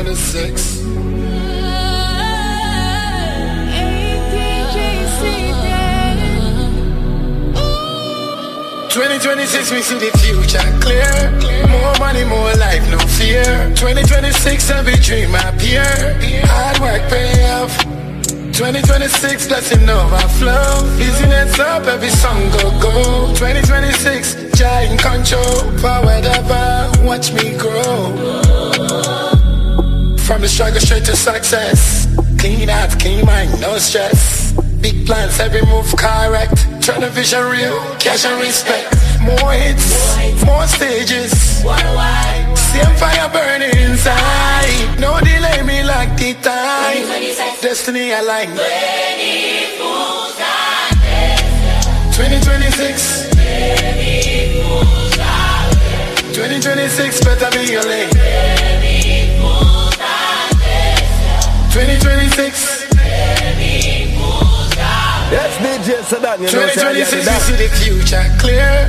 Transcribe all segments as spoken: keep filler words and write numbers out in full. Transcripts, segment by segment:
twenty-six. twenty twenty-six, we see the future clear. More money, more life, no fear. twenty twenty-six, every dream appear. Hard work pay off. twenty twenty-six, blessing overflow. Business up, every song go go. twenty twenty-six, giant control. Forward ever, watch me grow. From the struggle straight to success. Clean out, clean mind, no stress. Big plans, every move correct. Turn the vision real, cash and respect. More hits, more stages. Same fire burning inside. No delay me like the time. Destiny align. twenty twenty-six. twenty twenty-six better be your lane. twenty twenty-six. Yes, D J Sadan, you know, twenty twenty-six, we see the future clear.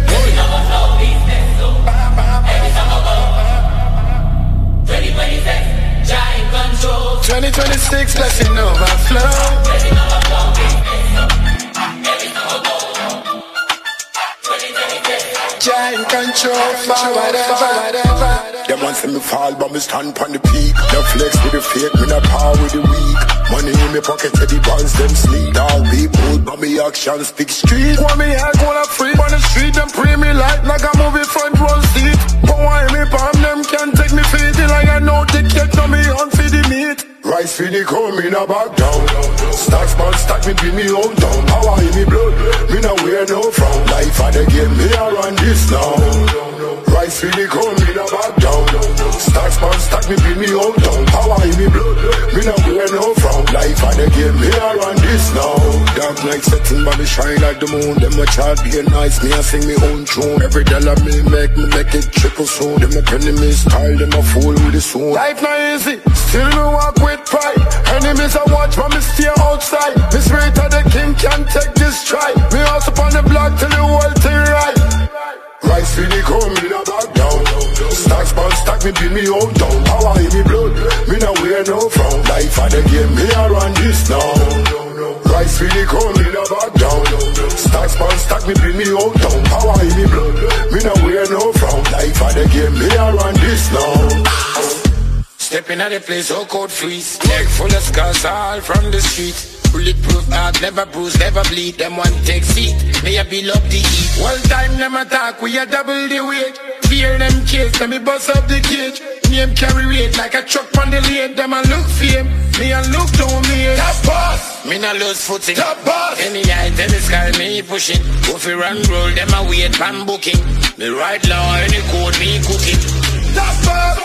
twenty twenty-six, giant control. twenty twenty-six, blessing overflow. Giant control, forward ever, whatever. Them want see me fall, but me stand pon the peak. No flex with the fake, me not power with the weak. Money in me pocket, till the bonds them sleep. All people, but me action speak street. Want me high, go up free on the street, them pray me like like a movie front row seat. But why me palm, them can't take me feet. Like I know they can't know me on for the meat. Rice for the come, me not back down. Stacks man stack me, bring me home down. Power in me blood, me not wear no frown. Life of the game, me a run this now. Rice for the come, me not back down. Stacks man stack me, bring me home down. Power in me blood, me not wear no frown. Life of the game, me a run this now. Dark night setting, but me shine like the moon. Them a child be nice, me a sing me own tune. Every dollar me make, me make it triple soon. Them a penny me style, them a fool with the soon. Life not easy, still me walk with pride. Enemies I watch, but me stay outside. Me spirit of the king can't take this stride. Me house up on the block till the whole thing right. Rice for the come, me not back down. Stacks man stack me, bring me home down. Power in me blood, me not wear no frown. Life of the game, me a run this now. Rice for the come, me not back down. Stacks man stack me, bring me home down. Power in me blood, me not wear no frown. Life of the game, me a run this now. Stepping at the place, all code freeze. Neck full of scars, all from the street. Bulletproof heart, never bruise, never bleed. Them one take seat, may I be love the heat. One time them attack, we a double the weight. Fear them kids, let me bust up the cage. Name carry weight like a truck on the lane. Them a look fame, me a look down me. Top boss, me not lose footing. Top boss, any height, any sky, me pushing. Go fi run roll, them a wait pan booking. Me ride law, any code, me cooking. Top boss.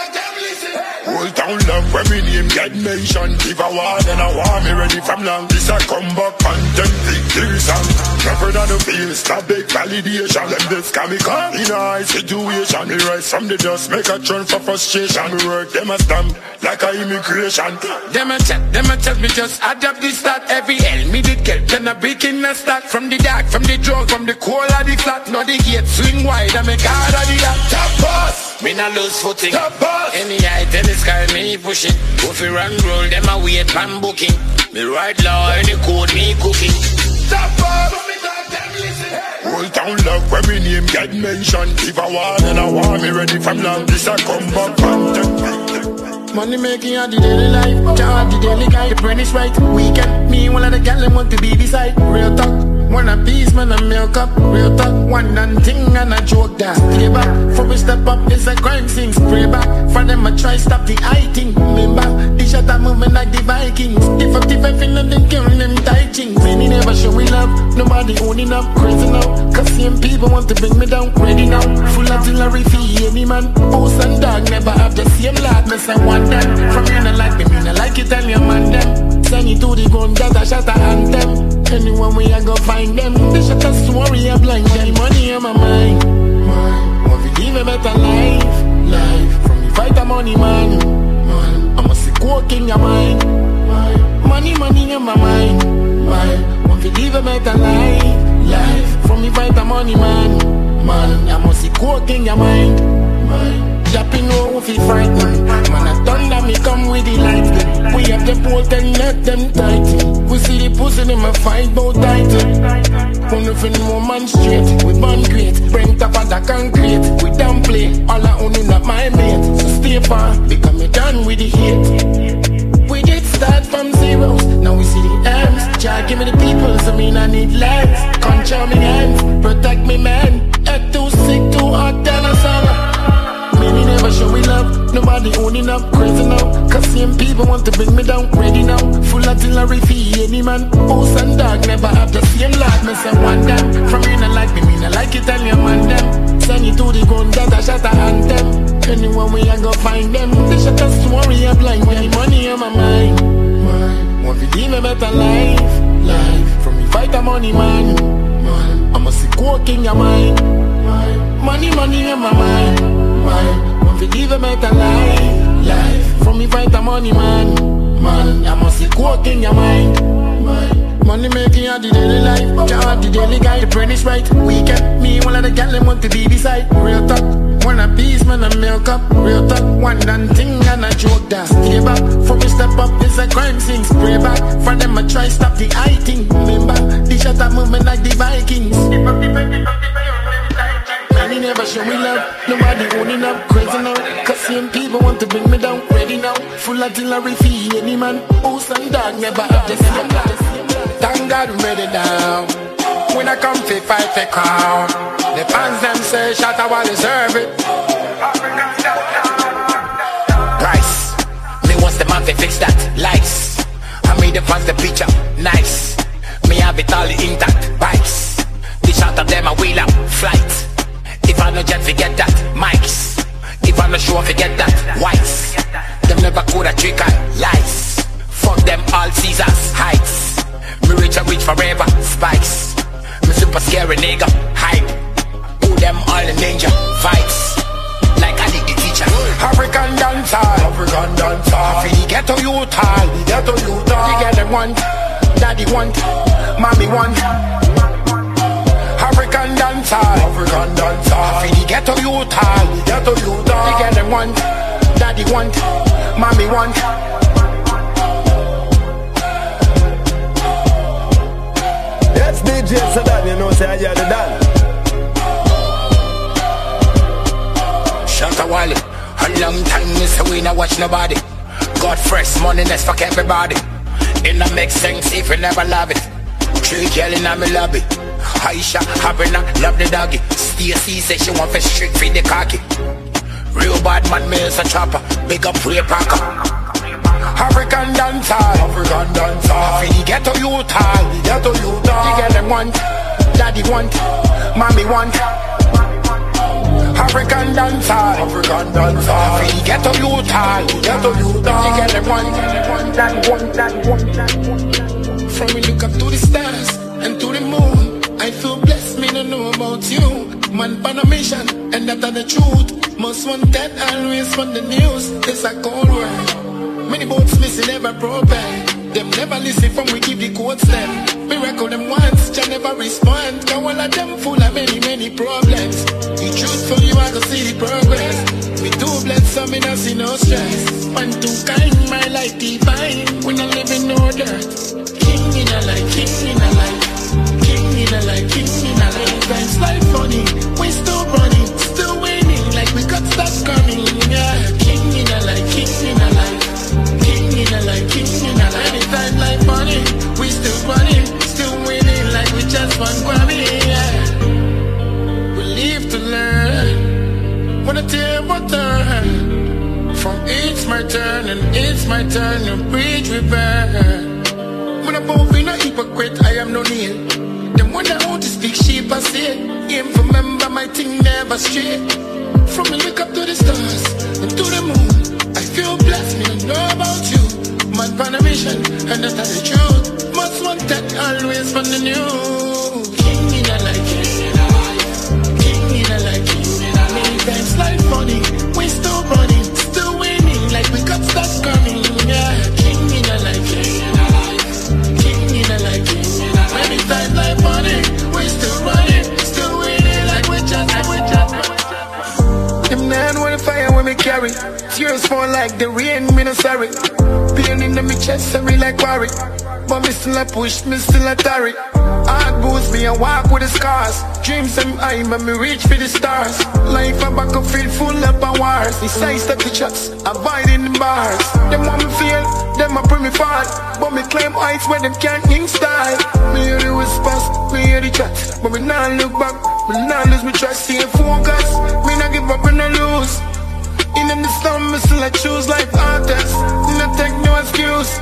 Whole town love when me name get mentioned. If I want and I want me ready from long. This a comeback content, victory song. Never done a feel, stop big validation. Them this can me come in a high situation. Me rise from the dust, make a turn for frustration. Me work them a stamp like a immigration. Them a chat, them a chat, me just adapt this start. Every L me did get, then a break in a start. From the dark, from the drug, from the cold of the flat. Now the gate swing wide and me guard of the act. Top boss, me not lose footing. Top boss, any height, any sky, me pushing. Go fi run roll, them a wait pan booking. Me ride law, any code, me cooking. Top boss. Whole town love when me name get mentioned. If I want and I want me ready from long. This a comeback content. Money making on the daily life, job the daily guy. The brain is right, weekend. Me one of the gal them want to be beside. Real talk, one a piece man a milk up. Real talk, one and thing and a joke that. Play back, for we step up is a crime scene. Spray back, for them I try stop the eye thing. Remember, the shot a moving like the Vikings. If up the five in them killing them tight things. Many never show we love, nobody owning up. Crazy now, cause same people want to bring me down. Ready now, full artillery for any man. House and dog never have the same lot. Me say one them. From you not like me, me not like it, tell your man them. Send you to the gun, that a shot a anthem. Anyone we a go find them. They shot a story, a blind them. Money on my mind, mind. Want to live a better life, life. From the fight a money man, man. I must see coke in your mind, mind. Money, money on my mind, mind. Want to live a better life, life. From the fight a money man, man. I must see coke in your mind, mind. Dapping no if he frightened. Man a thunder me come with the light. We have the bolt and let them tighten. We see the pussy them a fight bout tighten. Only for no man straight. We burn great. Bring top of the concrete. We don't play. All I own not my mate. So stay far. Become me done with the hate. We did start from zeros. Now we see the ends. Jah give me the people. So mean I need legs. Control me hands. Protect me man. Head too sick, too hot, than a sauna. Many never show me love. Nobody owning up, crazy now. Cause same people want to bring me down. Ready now, full artillery for any man. House and dog never have the same lot. Me say one them. From me not like me, me not like Italian man them. Send you to the gun, that I shot a anthem. Anyone we I go find them. They shut us story, I'm blind. When the money on my mind, man. Want to live a better life, life. From me fight the money man, man. I must see coke in your mind, man. Money, money in my mind, man. Want to live a better life, life. From me fight the money man, man. I must see coke in your mind, man. Money making out the daily life, job the daily guy, the brain is right. Weekend, me one of the gal them want to be beside. Real talk, one a piece man and milk up. Real talk, one done thing and a joke that. Stay back, from me step up, it's a crime scene. Spray back, for them I try stop the eye thing. Remember, the shut up movement like the Vikings. Money never show me love, nobody owning up, crazy now. Cause same people want to bring me down, ready now. Full artillery for any man. House and dog never have the same life. Thank God we made it down. When I come to fight the crown, the fans them say shut up while deserve it. Price, me wants the man to fix that. Lights, I made the fans the picture nice. Me have it all intact. Bikes, the shot of them a wheel up. Flight, if I no jet forget that. Mics, if I no show forget that. Whites, them never could a trick and lies. Fuck them all Caesars heights. Me rich and rich forever, spikes. Me super scary nigga, hype. Who them all in danger, fights. Like I need the teacher. African dancer, African dancer. I feel the ghetto youth all, the ghetto youth all. The girl them want, daddy want, mommy want. African dancer, African dancer. I feel the ghetto youth all, the ghetto youth all. The girl them want, daddy want, mommy want. Yes, D J Sadan, you know, say I hear the done. Shut a Wally, a long time me say we not watch nobody. God fresh money, let's fuck everybody. It not make sense if you never love it. Three girl in my lobby. Aisha, Habrina, love the doggy. Stacy say she want for strict for the cocky. Real bad man, me is a chopper. Big up Ray Parker. African dancer, African dancer. I feel the ghetto youth all, the ghetto youth all. The girl them want, daddy want, mommy want. African dancer, African dancer. I feel the ghetto youth all, the ghetto youth all. The girl them want, daddy want, daddy want, daddy want. From me look up to the stars and to the moon, I feel blessed, me no know about you. Man on a mission, and that are the truth. Most wanted, always on the news. It's a cold world. Many boats missing, never broken. Them never listen from we give the quotes them. We record them once, just never respond. Cause all of them full of many, many problems. The truth for you, I can see the progress. We do blend some in us, no stress. One too kind, my life divine. We not living no dirt. King in a life, king in a life. King in a life, king in a life. Times life funny, we still running, still winning. Like we got stuff coming, yeah. King in a life, king in a life. King in a life, king in a life. Anytime life funny, we still running, still winning. Like we just want Grammy, yeah. We live to learn, wanna table turn. From it's my turn and it's my turn to bridge we burn. When I'm both in a hypocrite, I am no nail. Them wonder how to speak sheep, I say. Aim for member, my thing never straight. From me look up to the stars and to the moon, I feel blessed, me don't know about you. Man on a mission, and that's the truth. Most wanted, always from the news. King in a life, king in a life. King in a life, king in a life. Many times life funny, we still running, still winning. Like we got stuff coming, yeah. King in a life, king in a life. King in a life, king in a life. Many times life funny, we still running, still winning. Like we just, like we just. Them man wanna fire when me Tears fall like the rain, me no sorry. Pain in my chest, sorry like worry. But me still a push, me still a tarry. Heart boost me, I walk with the scars. Dreams them high, but me reach for the stars. Life a back up field full up of wars. The size of the shots, avoiding the bars. Them want me feel, them a bring me fall. But me climb heights where them can't install. Me hear the whispers, me hear the chats. But me not look back, me not lose me trust. Stay focus, me not give up and no lose. In the storm, me still I choose life artists. Not take no excuse.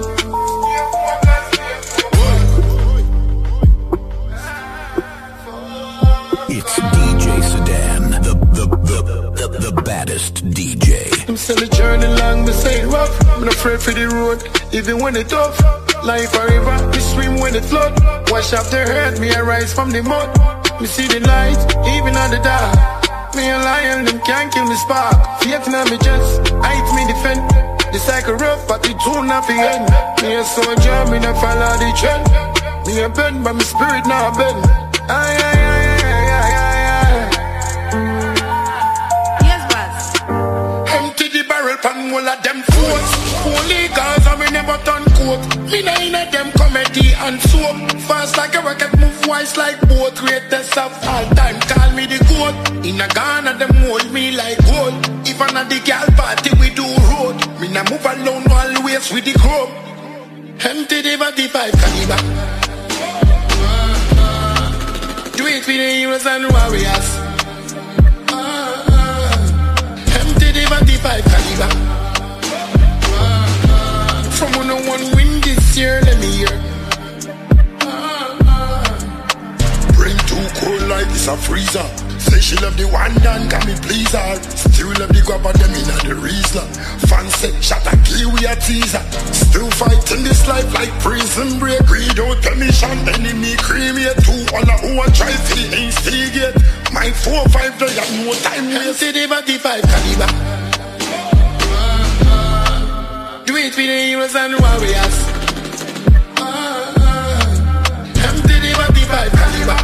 It's D J Sedan, the, the, the, the, the baddest D J. I'm still a journey long, me say it rough. I'm not afraid for the road, even when it's tough. Life a river, we swim when it flood. Wash up the hurt, me I rise from the mud. Me see the light, even on the dark. Me a lion, them can't kill me spark. Faith in me just, height me defend. The cycle rough, but the tune not the end. Me a soldier, me not follow the trend. Me a bend, but me spirit not bend. Aye, aye, aye, aye, aye, aye, aye. Yes, boss. Empty the barrel pan all of them force. Holy cause and we never turn coat. Me nah inna them comedy and soap. Fast like a rocket, move wise like boat. Greatest of all time, call me the goat. In a Ghana, them hold me like gold. If I'm not the girl party, we do road. Me nah move alone, always with the group. Empty the forty-five caliber. Do it for the heroes and warriors. Empty the forty-five caliber. From one oh one win this year, let me hear. Bring too cold like it's a freezer. Say she love the one done, can me please her. Still love the grabber, them in the Riesler. Fancy, shot a key, we a teaser. Still fighting this life like prison break. Read out permission, enemy cremate. Two all a who a try to instigate. My four five, they have no time waste. Empty the forty-five caliber. Do it for the heroes and warriors. Empty the forty-five caliber.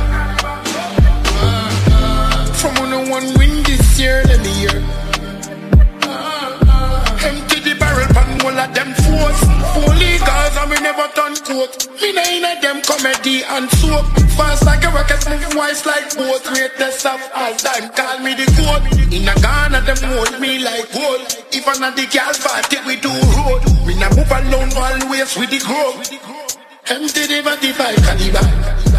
From one oh one win this year, let me hear. Empty the barrel pan all of them force. Holy cause and we never turn coat. Me nah inna them comedy and soap. Fast like a rocket, move wise like boat. Greatest of all time, call me the goat. In a Ghana, them hold me like gold. If I'm not the girl party, we do road. Me nah move alone, always with the group. Empty the forty-five caliber.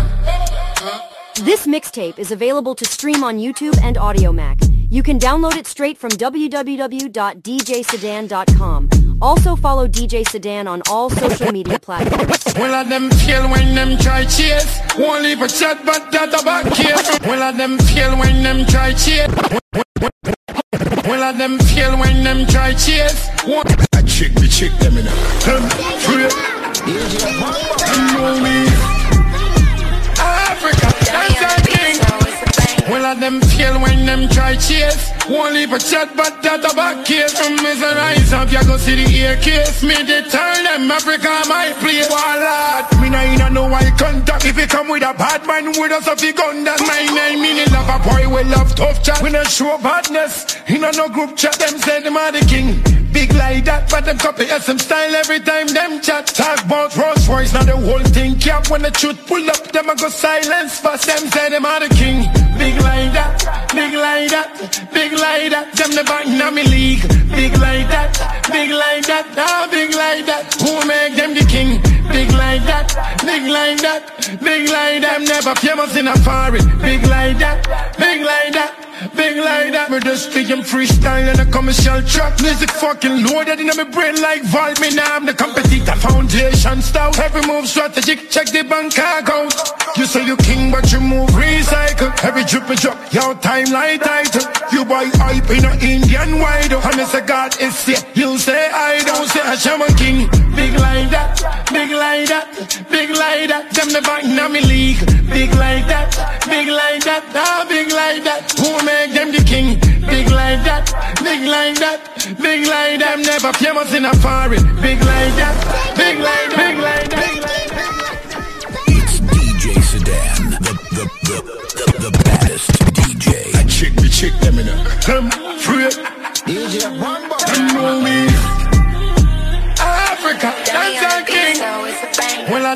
This mixtape is available to stream on YouTube and AudioMac. You can download it straight from w w w dot d j sedan dot com. Also follow D J Sedan on all social media platforms. Well, of them fail when them try chase. Won't leave a chat, but that a back here. Well, of them fail when them try chase. Well, of them fail when them try chase. I check me, check them in a them free. Them know me. Africa, that's our king. Well, of them fail when them try chase. Won't leave a chat, but that a back case. From me a rise up, you go see the ear case. Me they tell them Africa my place. Wallet, me nah inna no eye contact. If you come with a bad man with us, if you gun that my name, me love a boy we love tough chat. We not show badness, inna no group chat. Them say them are the king. Big like that, but them copy S M style every time them chat. Talk about Rolls Royce, now the whole thing cap. When the truth pull up, them a go silence fast. Them say them are the king. Big like that, big like that, big like that. Them never in me league. Big like that, big like that, ah, big like that. Who make them the king? Big like that, big like that, big like that. Them never famous in a foreign. Big like that, big like that, big like that. Me just speak them freestyle and a commercial track. Music fucking loaded in my brain like Vault. Me now I'm the competitor foundation stout. Every move strategic, check the bank account. You say you king but you move recycle. Every drip and drop, your timeline title. You buy hype in a Indian wide. And it's a God is here, you say I don't say a shaman king. Big like that, big like that, big like that. Them never in me league. Big like that, big like that, ah, big like that. Who make them the king? Big like that, big like that, big like that. Them never famous in a foreign. Big like that, big like that, big like that, big like that. It's D J Sedan, the, the, the, the, the baddest D J. I check me, check them in a them free. D J Bamba.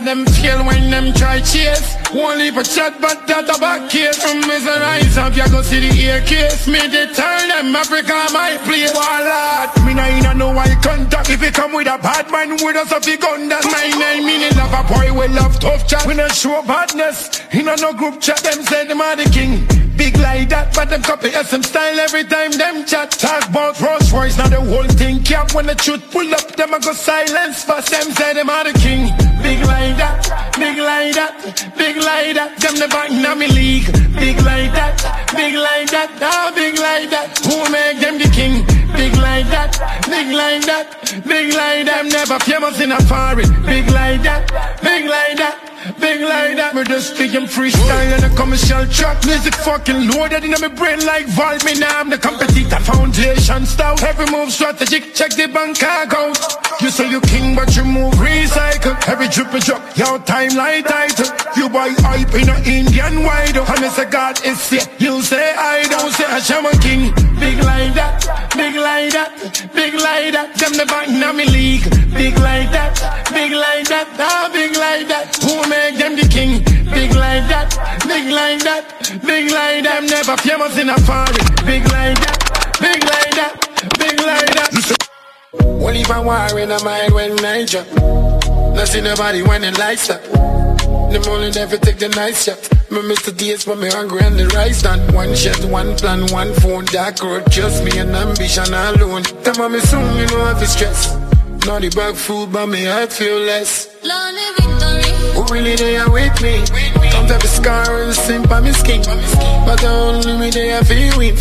of them fail when them try chase. Won't leave a chat but that a back case. From me the rise up, you go see the ear case. Me they tell them Africa my place. Wallah, me nah inna no eye contact. If you come with a bad man with us off the gun, that's my name. Meaning love a boy we love tough chat. We not show badness, inna no group chat. Them say them are the king. Big like that, but them copy S M style every time them chat. Talk about Rolls Royce, now the whole thing cap. When the truth pull up, them a go silence fast. Them say them are the king. Big like that, big like that, big like that. Them never in me league. Big like that, big like that, ah, big like that. Who make them the king? Big like that, big like that, big like that. Them never famous in a foreign. Big like that, big like that, big like that. Me just speak them freestyle and a commercial track. Music fucking loaded in my brain like Valve. Me now I'm the competitor foundation stout. Every move strategic, check the bank account. You say you king but you move recycle. Every drip and drop, your timeline title. You buy hype in a Indian wide. And it's a God is here, you say I don't say a shaman king. Big like that, big like that, big like that. Them never in me league. Big like that, big like that, ah, big like that. Who make them the king? Big like that, big like that, big like that. I'm never famous in a foreign. Big like that, big like that, big like that. Well, if I war in a mind when I drop, not see nobody when the lights up. Them only never take the nice shot. Me miss the days when me hungry and the rice done. One shot, one plan, one phone. Dark road, just me and ambition alone. Them on me soon, you know I feel stress. Not the bag food, but me I feel less. Lonely victory. Who really they are with me? Come to the scar and sing by me skin. But only me they are feel win.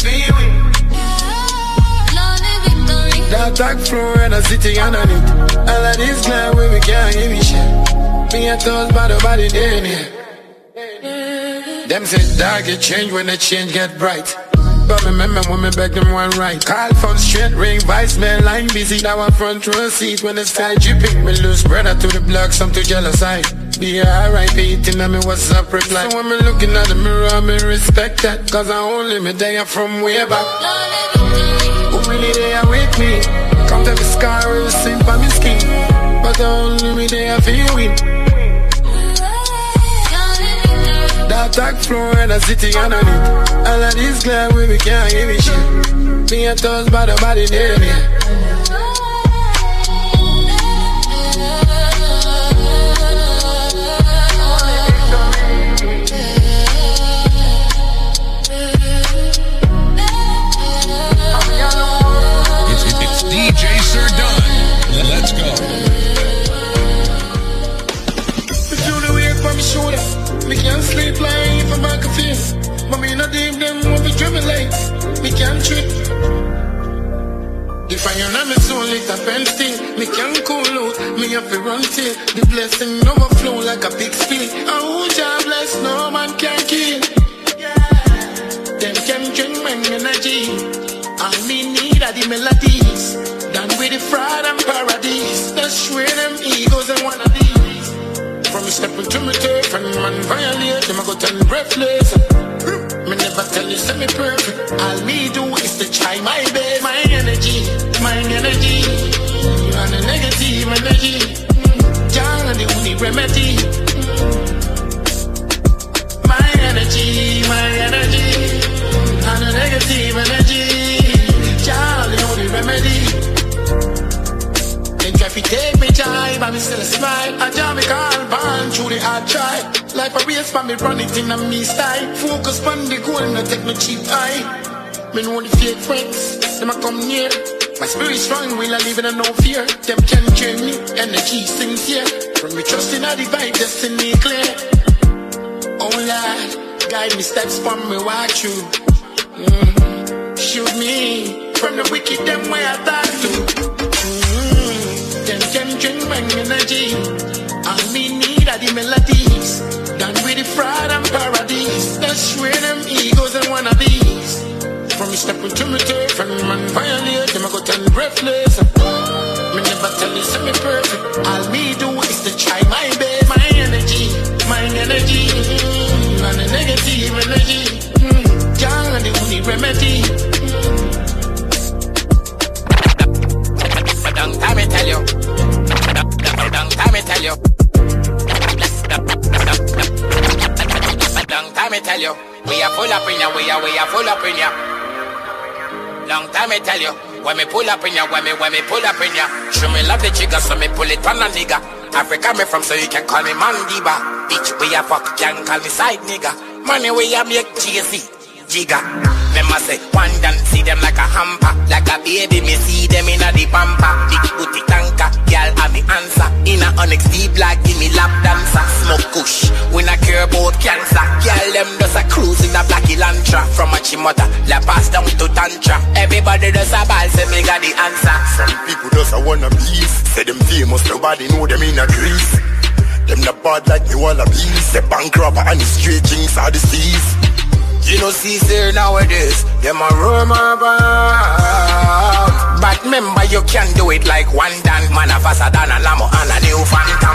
Lonely victory. That dark floor and a city underneath. All of this glad where we can't give me shit. Me and toes by the body there. Them say dark get change when the change get bright. But me remember when me beg them one right. Call phone straight ring, voicemail line busy. Now I'm front row seat when the sky dripping. Me lose brother to the block, some to jealous eye. Be R I P eating at me what's up reply. So when me looking at the mirror, me respect that. Cause I only me there from way back. Who really there with me? Come to the scar and sing by me skin. But only me there feel win. That dark floor and a city underneath. All of this glad we can't give a shit. Me and toes by the body there. It's, it's, it's D J Sir Don. Let's go. Me can't sleep like if I'm back of face. But me not deep them won't be driven late. Me can't trip. If I am me soul it a pen sting. Me can't cool out. Me have to run till the blessing overflow like a big spill. And who job bless no man can kill. Them can drink my energy. All me need are the melodies. Done with the fraud and paradise. That's where them egos and one of these. From me step into me turf and man violate them I go turn breathless. Me never tell you say me perfect. All me do is to try my best. My energy, my energy. You are the negative energy. John the only remedy. My energy, my energy. And the negative energy. John the only remedy. If you take me jive, I me still smile. I jam me call, born through the hard try. Life a race for me, run it in a me style. Focus on the goal, not take no cheap eye. Me know the fake friends, them a come near. My spirit strong, will I live in a no fear. Them can drain me, energy sincere. From me trust in a divine destiny clear. Oh Lord, guide me steps from me walk through. Mm-hmm. Shoot me from the wicked, them way I talk to. Them can drink my energy. All me need are the melodies. Done with the fraud and paradise. That's where them egos and wannabes. From me step into me turf and man violate them I go turn breathless. Me never tell you say me perfect. All me do is to try my best. My energy, my energy. And the negative energy. John the only remedy. Long time I tell you. Long time I tell you. time I tell you, we are full up in ya, we are, we are full up in ya. Long time I tell you, when me pull up in ya, when me, when me pull up in ya. Show me love the trigger, so me pull it on a nigga. Africa me from, so you can call me Mandiba. Bitch, we a fuck, can call me side nigga. Money we a make Jay-Z, Jigga. Them a say, one dance, see them like a hamper. Like a baby, me see them in a the pamper. Big booty tanker, girl, a me answer. In a Onyx D-Black, give me lap dancer. Smoke kush, we not care about cancer. Girl, them does a cruise in a black Elantra. From a chimota, la pass down to Tantra. Everybody does a ball, say me got the answer. Some people just a wanna beef. Say them famous, nobody know them in a grease. Them not bad like me wallabies. The bank robber and the straight jinx are the thieves. You know Caesar nowadays, them a rumor about. But remember you can do it like one dan. Man a faster than a Lambo and a new Phantom.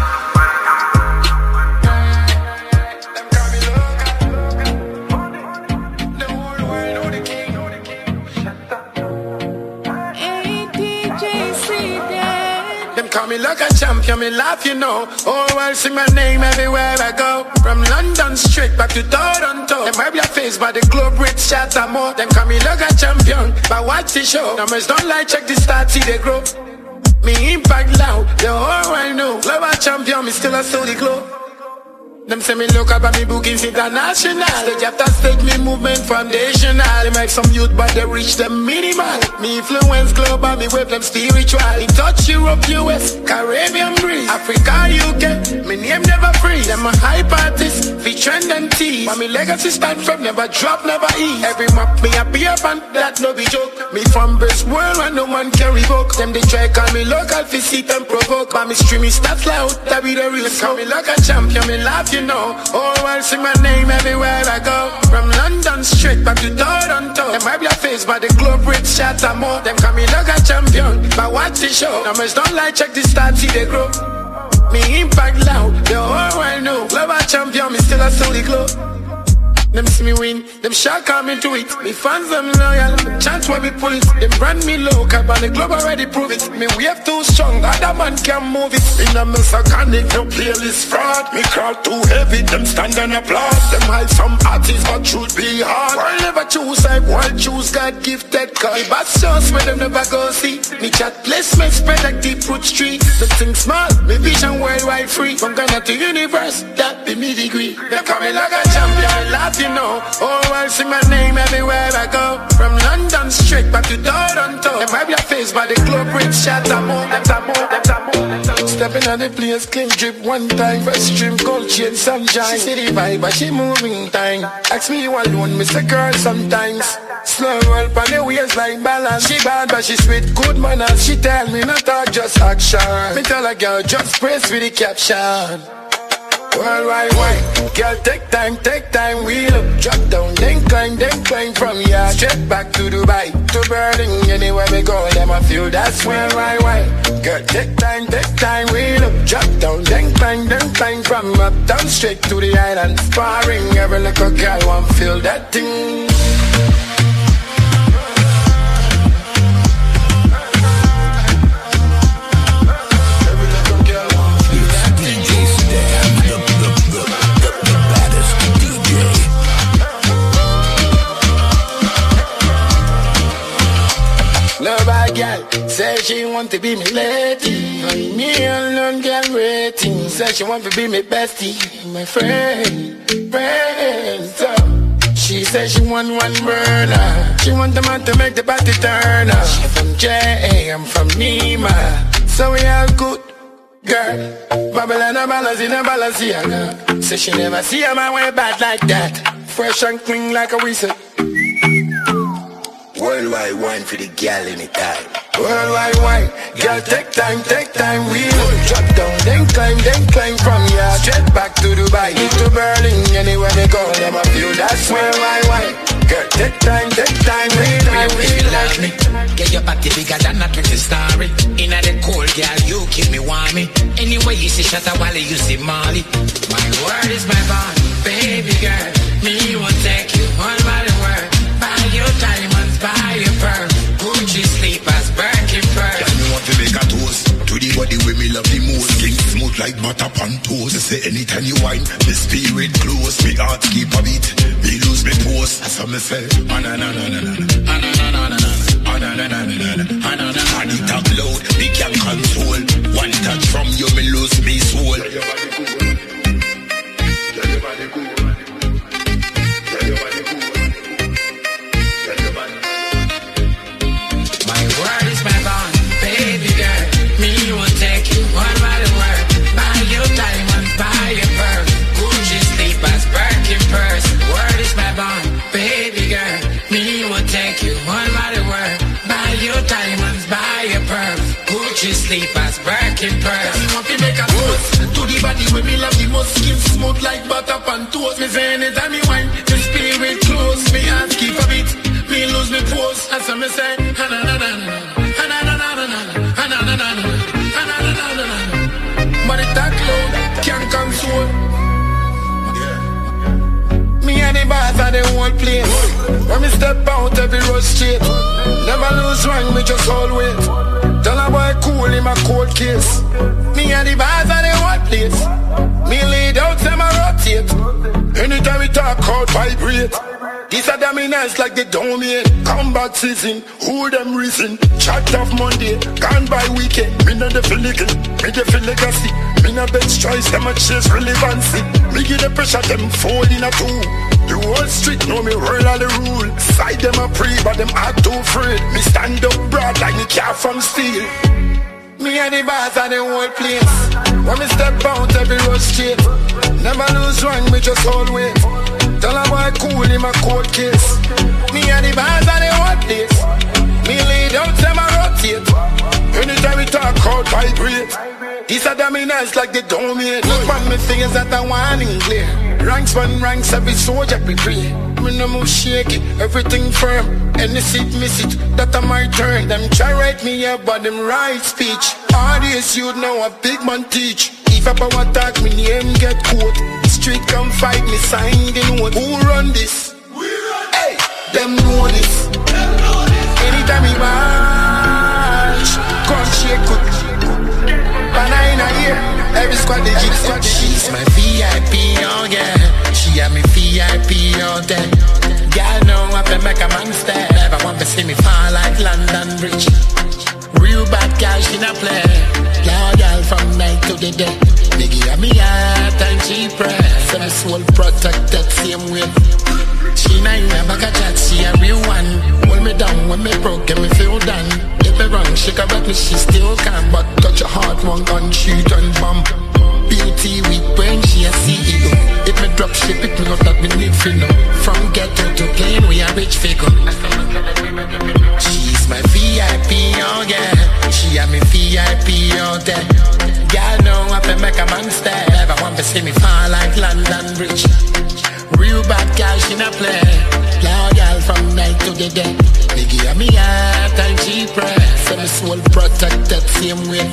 Call me like a champion, me laugh, you know. Oh, well, sing my name everywhere I go. From London straight back to Toronto. Them might be a face, but the club rich shatter more. Them call me like a champion, but watch the show. Numbers don't lie, check the stats, see they grow. Me impact loud, the whole world know. Love a champion, me still a solid glow. Them say me look up at me bookings international. Stage after stage, me movement foundational. They make some youth, but they reach them minimal. Me influence global, me wave them spiritual. In touch Europe, U S, Caribbean breeze, Africa, U K, me name never freeze. Them a hype artist, fi trend and tease. But me legacy stand firm, never drop, never ease. Every map me a beer fan, that no be joke. Me from best world where no man can revoke. Them they try call me local, fi see them provoke. But me stream me stats loud, that be the real. Call me like a champion, me laugh, you know. Oh, I'll sing my name everywhere I go. From London straight back to Toronto. Them might be a face, but the globe rich shatter more. Them call me like a champion, but watch the show. Numbers don't lie, check the stats, see they grow. Me impact loud, the whole world know. Global champion, me still a solid glow. Them see me win, them shot come into it. Me fans them loyal, chance where we pull it. Them brand me local, but the globe already prove it. Me wave too strong, other man can move it. In a mess of chronic, no playlist fraud. Me crawl too heavy, them stand and applaud. Them hide some artists, but truth be hard. World never choose, I world choose, God gifted cause. Me bad shows where them never go see. Me chat placement spread like deep root street. The thing small, me vision worldwide free. From Ghana to universe, that be me degree. They call me like a champion, laugh, you know. Oh, I'll sing my name everywhere I go. From London straight back to Toronto. Them might be a face, but the club rich shatter more. Them a more, them a more, them a more. Stepping on the place, clean drip one time. First stream, gold chain, sunshine. She see the vibe, but she moving time. Ask me you alone, miss a girl sometimes. Slow roll on the waist like balance. She bad, but she sweet, good manners. She tell me not talk, just action. Me tell a girl, just press with the caption. Worldwide, wide, girl, take time, take time, wheel up, drop down, then climb, then climb from here, straight back to Dubai, to Berlin, anywhere we go, them I feel that's worldwide, wide. Girl, take time, take time, wheel up, drop down, then climb, then climb from uptown, straight to the island, sparring, every little girl want feel that thing. Love a girl, say she want to be me lady. Me alone girl rating. Say she want to be me bestie, my friend, friend. So she say she want one burner. She want the man to make the party turn up. She from J, I'm from Nima. So we all good, girl. Babylon a balance in a Balenciaga. Say she never see a man way bad like that. Fresh and clean like a whistle. Worldwide wine for the girl anytime. Worldwide wine, girl take time, take time. We drop down, then climb, then climb from here straight back to Dubai, to Berlin, anywhere they go, them a feel that's worldwide wine. Girl take time, take time. We time, we like me. Get your body bigger than a twenty story. Inna the cold, girl, you keep me warm. Anyway you see Shatta Wale, you see Molly. My word is my bond, baby girl. Me won't take you all by the word. Buy your diamonds, buy your pearl. Gucci sleepers, Birkin pearl. Girl, me want to make a toast to the body where me love the most. Skin smooth smooth like butter on toast. They say anytime you whine, the spirit close. Me heart keep a beat, me lose me post. That's what me say. Ah na na na na na, ah na na na na na, ah na na na na na, ah na na. And it up loud, me can't control. One touch from you, me lose me soul. Yeah, your body cool. Yeah, your body cool. Yeah, your body cool. Yeah, your body. My word is my bond, baby girl. Me will take you one by the word. Buy your diamonds, buy your pearls. Gucci sleepers, Birkin purse. Word is my bond, baby girl. Me will take you one by the word. Buy your diamonds, buy your pearls. Gucci sleepers, Birkin purse. You want to make a toast to the body when me love the most. Skin smooth like butter on toast. Me say anytime me wine, the spirit close. Me heart keep a beat, me lose me pose. As I me say, ha na na na na, ha na na na na na, ha na na na na, ha na na na na na. But it that low, can't console. Me and the boss are the whole place. When me step out, every road straight. Never lose rank, me just always. Tell a boy cool in my cold case. Me and the boss are the whole place. Me laid out, them I rotate. Anytime we talk out, vibrate. These are dominance like the domain. Combat season, who them reason? Chat off Monday, gone by weekend. Me no the filigan, me the feel legacy. Me no best choice, them a chase relevancy. Me give the pressure, them fold in a two. The whole street know me roll all the rule. Side them a pre, but them act too afraid. Me stand up broad like me car from steel. Me and the boss are the whole place. When me step out, every road straight. Never lose rank, me just always. Tell a boy cool in my cold case. Me and the boss are the whole place. Me laid out, them I rotate. Anytime we talk out, vibrate. These are dominance like the domain. Look on me fingers that I want in clear. Ranks one ranks, every soldier prepare. Me no move shaky, everything firm. Any seat miss it, that I my turn. Them try write me up, but them right speech. All this you know a big man teach. If a power talk, me name get quote. Street come fight me, sign the note. Who run this? We run. Hey, them know this. Them know this. Anytime we march, come shake it. Banana here, every squad they G squad. She's my V I P, oh yeah. She a me V I P all day. Girl know I can make a man stay. Never want to see me fall like London Bridge. Real bad girl, she not play. Girl, girl from night to the day. Biggie a me heart and she pray. So my soul protected same way. She not in a bag of chat, she a real one. Hold me down when me broke, get me feel done. If me wrong, she can bet me she still can. But touch her heart, one gun, shoot and bomb. Beauty with brain, she a C E O. If me drop shit, pick me up that me need for know. From ghetto to gain, we a rich figure. She's my V I P, oh yeah. She a me V I P all day. Girl know I can make a man stay. Never want to see me fall like London Bridge. Real bad girl, she not play. Girl, girl from night to the day. Biggie a me heart and she pray. So my soul protected same way.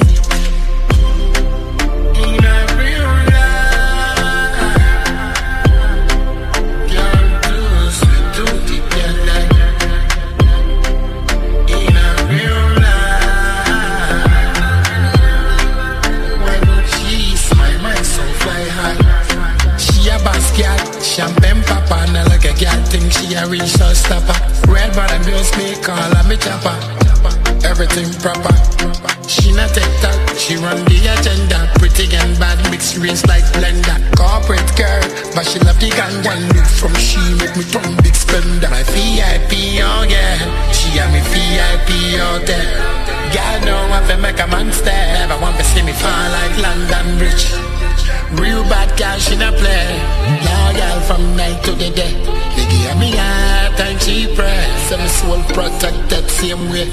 In a real life, can't do slip too deep together. In a real life, when she smile, my soul fly high. She a basket, champagne papa, and like a girl think she a real showstopper. Red bottom bills me call her me chopper. Everything proper. She not take talk, she run the agenda. Pretty and bad mixed race like blender. Corporate girl, but she love the gun. One look from she make me turn big spender. My V I P, oh yeah. She a me V I P all day. Girl know I fi make a man stay. Never want to see me fall like London Bridge. Real bad girl, she not play. Law girl from night to the day. Biggie a me heart and she pray. So my soul protected same way.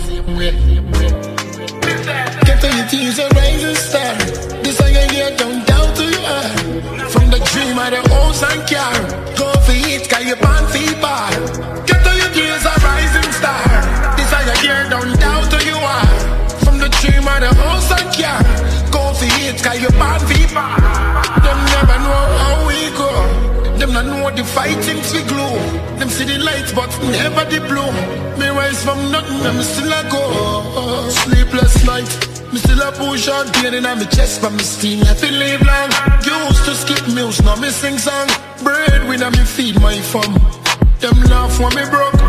Get to your teens a rising star. This I can get down down to your heart. From the dream of the house and car. Go for it, cause you born for bar. Get to your teens a rising star. This I can get down down to your heart. From the dream of the house and car. Go for it, cause you born for bar. Them never know how we go. Them not know the fightings we glue. Them see the lights but never the blue. Me rise from nothing, them still a go. Sleepless night, Me still a push on pain in my chest, but me still have to live long. Used to skip meals, now me sing song. Bread when I me feed my fam. Them laugh when me broke.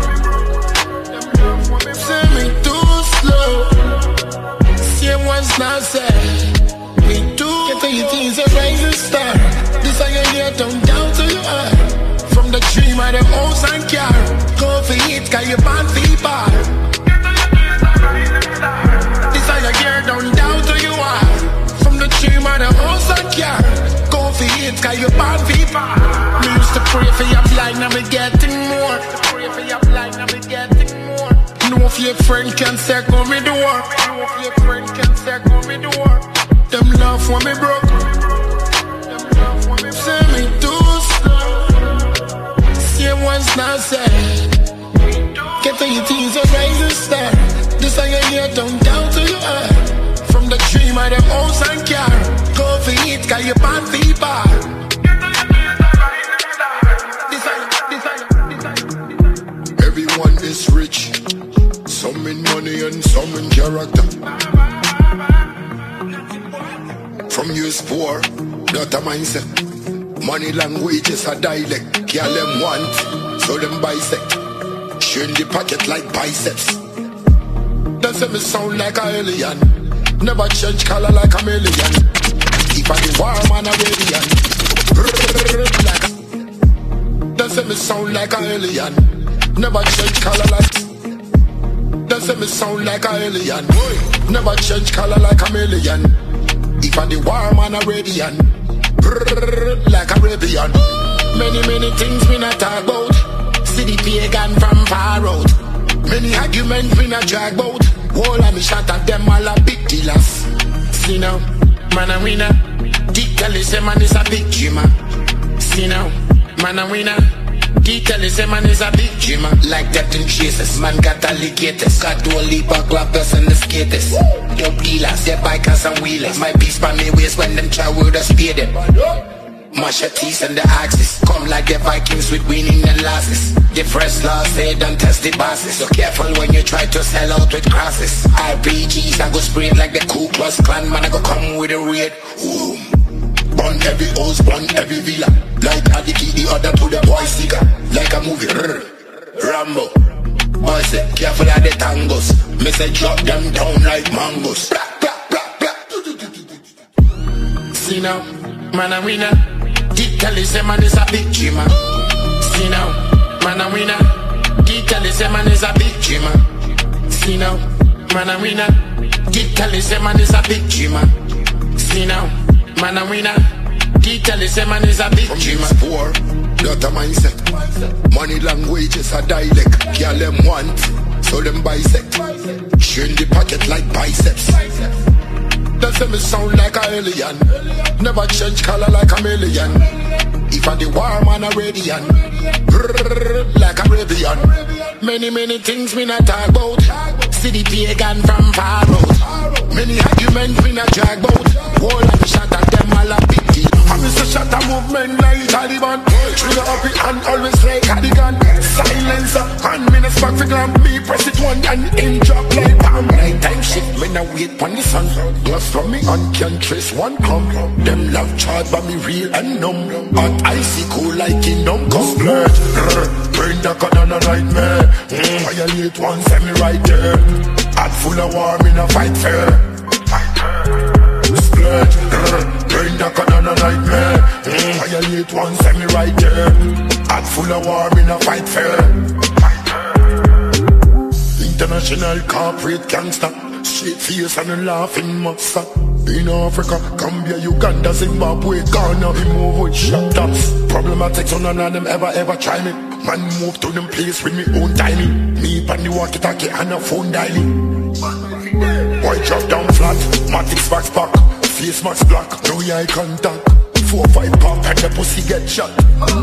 Say me too slow. Same ones now say me too. Get to your teens a rising star. This I get here down down to your heart. From the dream of the house and car. Go for it, cause you born for bar. This I get here down down to your heart. From the dream of the house and car. Go for it, cause you born for bar. Me used to pray for your blind, now me getting more. Pray for your blind, now me getting more. No fake friend can say go me door. No fake friend can say go me door. Them laugh when me broke. Them laugh when me say me too slow. Same ones now say get to your teens a rising star. This I get here down down to your heart. From the dream of the house and car. Go for it, cause you born for bar. This I, this I, this I. Everyone is rich. Some in money and some in character. From you is poor, not a mindset. Money language is a dialect. Girl them want, so them bisect. Show in the pocket like biceps. Don't say me sound like a alien. Never change color like a million. If I the war man a radiant. Don't say me sound like a alien. Never change color like. Don't say me sound like a alien. Never change color like a million. If I the war man a radiant. Like a Arabian. Many, many things we not talk about. See the pagan from far out. Many arguments we not drag about. Whole of me shot at them all a big dealers. See now, man a winner. Dick Kelly say man is a big dreamer. See now, man a winner. Dick Kelly say man is a big dreamer. Like that in chases, man got alligators. Got to a leap of clappers and the skaters. Dope dealers, their bikers and wheelers. My beats by me waist when them try with us pay them. Machetes and the axes come like the Vikings with winning and losses. The first laws they don't test the bosses. So careful when you try to sell out with crosses. R P Gs I go spray like the Ku Klux Klan. Man I go come with a raid. Ooh. Burn every house, burn every villa. Like Adiki the other to the boy sticker. Like a movie. Rrr. Rambo. Boy say careful of the tangos. Me say drop them down like mangoes. Blah, blah, blah, blah. See now, man a winner. Dick Kelly say man is a big dreamer. See now, man a winner. Dick Kelly say man is a big dreamer. See now, man a winner. Dick Kelly say man is a big dreamer. See now, man a winner. Dick Kelly say man is a big dreamer. From poor, not a mindset. Money language is a dialect. Girl them want, so them bisect. Show in the pocket like biceps. Don't say me sound like a alien. Never change color like a million. If I the war man a radiant. Like a Arabian. Many, many things we not talk about. See the pagan from far out. Many arguments we not drag about. Whole of me shot at them all a big deal. I'm just a shot a movement like Taliban. Trigger up it and always like cardigan. Silencer and me no spark for glam. Me press it one and in drop like bam. Night time shift me no wait on the sun. Gloves from me and can trace one come. Them love charge but me real and numb. Hot icy cool like kingdom come. Splurge, burn the gun on a nightmare. mm, Violate one send me right there. Heart full of war me no fight fair. Splurge, burn the gun on a nightmare. mm, Violate one send me right there. Heart full of war me no fight fair. International corporate gangster. Straight face and a laughing monster. In Africa, Gambia, Uganda, Zimbabwe, Ghana, we move with shot tops. Problematic, so none of them ever, ever try me. Man move to them place with me own timing. Me pan the walkie-talkie and a phone dialing. Boy drop down flat, Matic max back, face max black, no eye contact. Four five pop and the pussy get shot.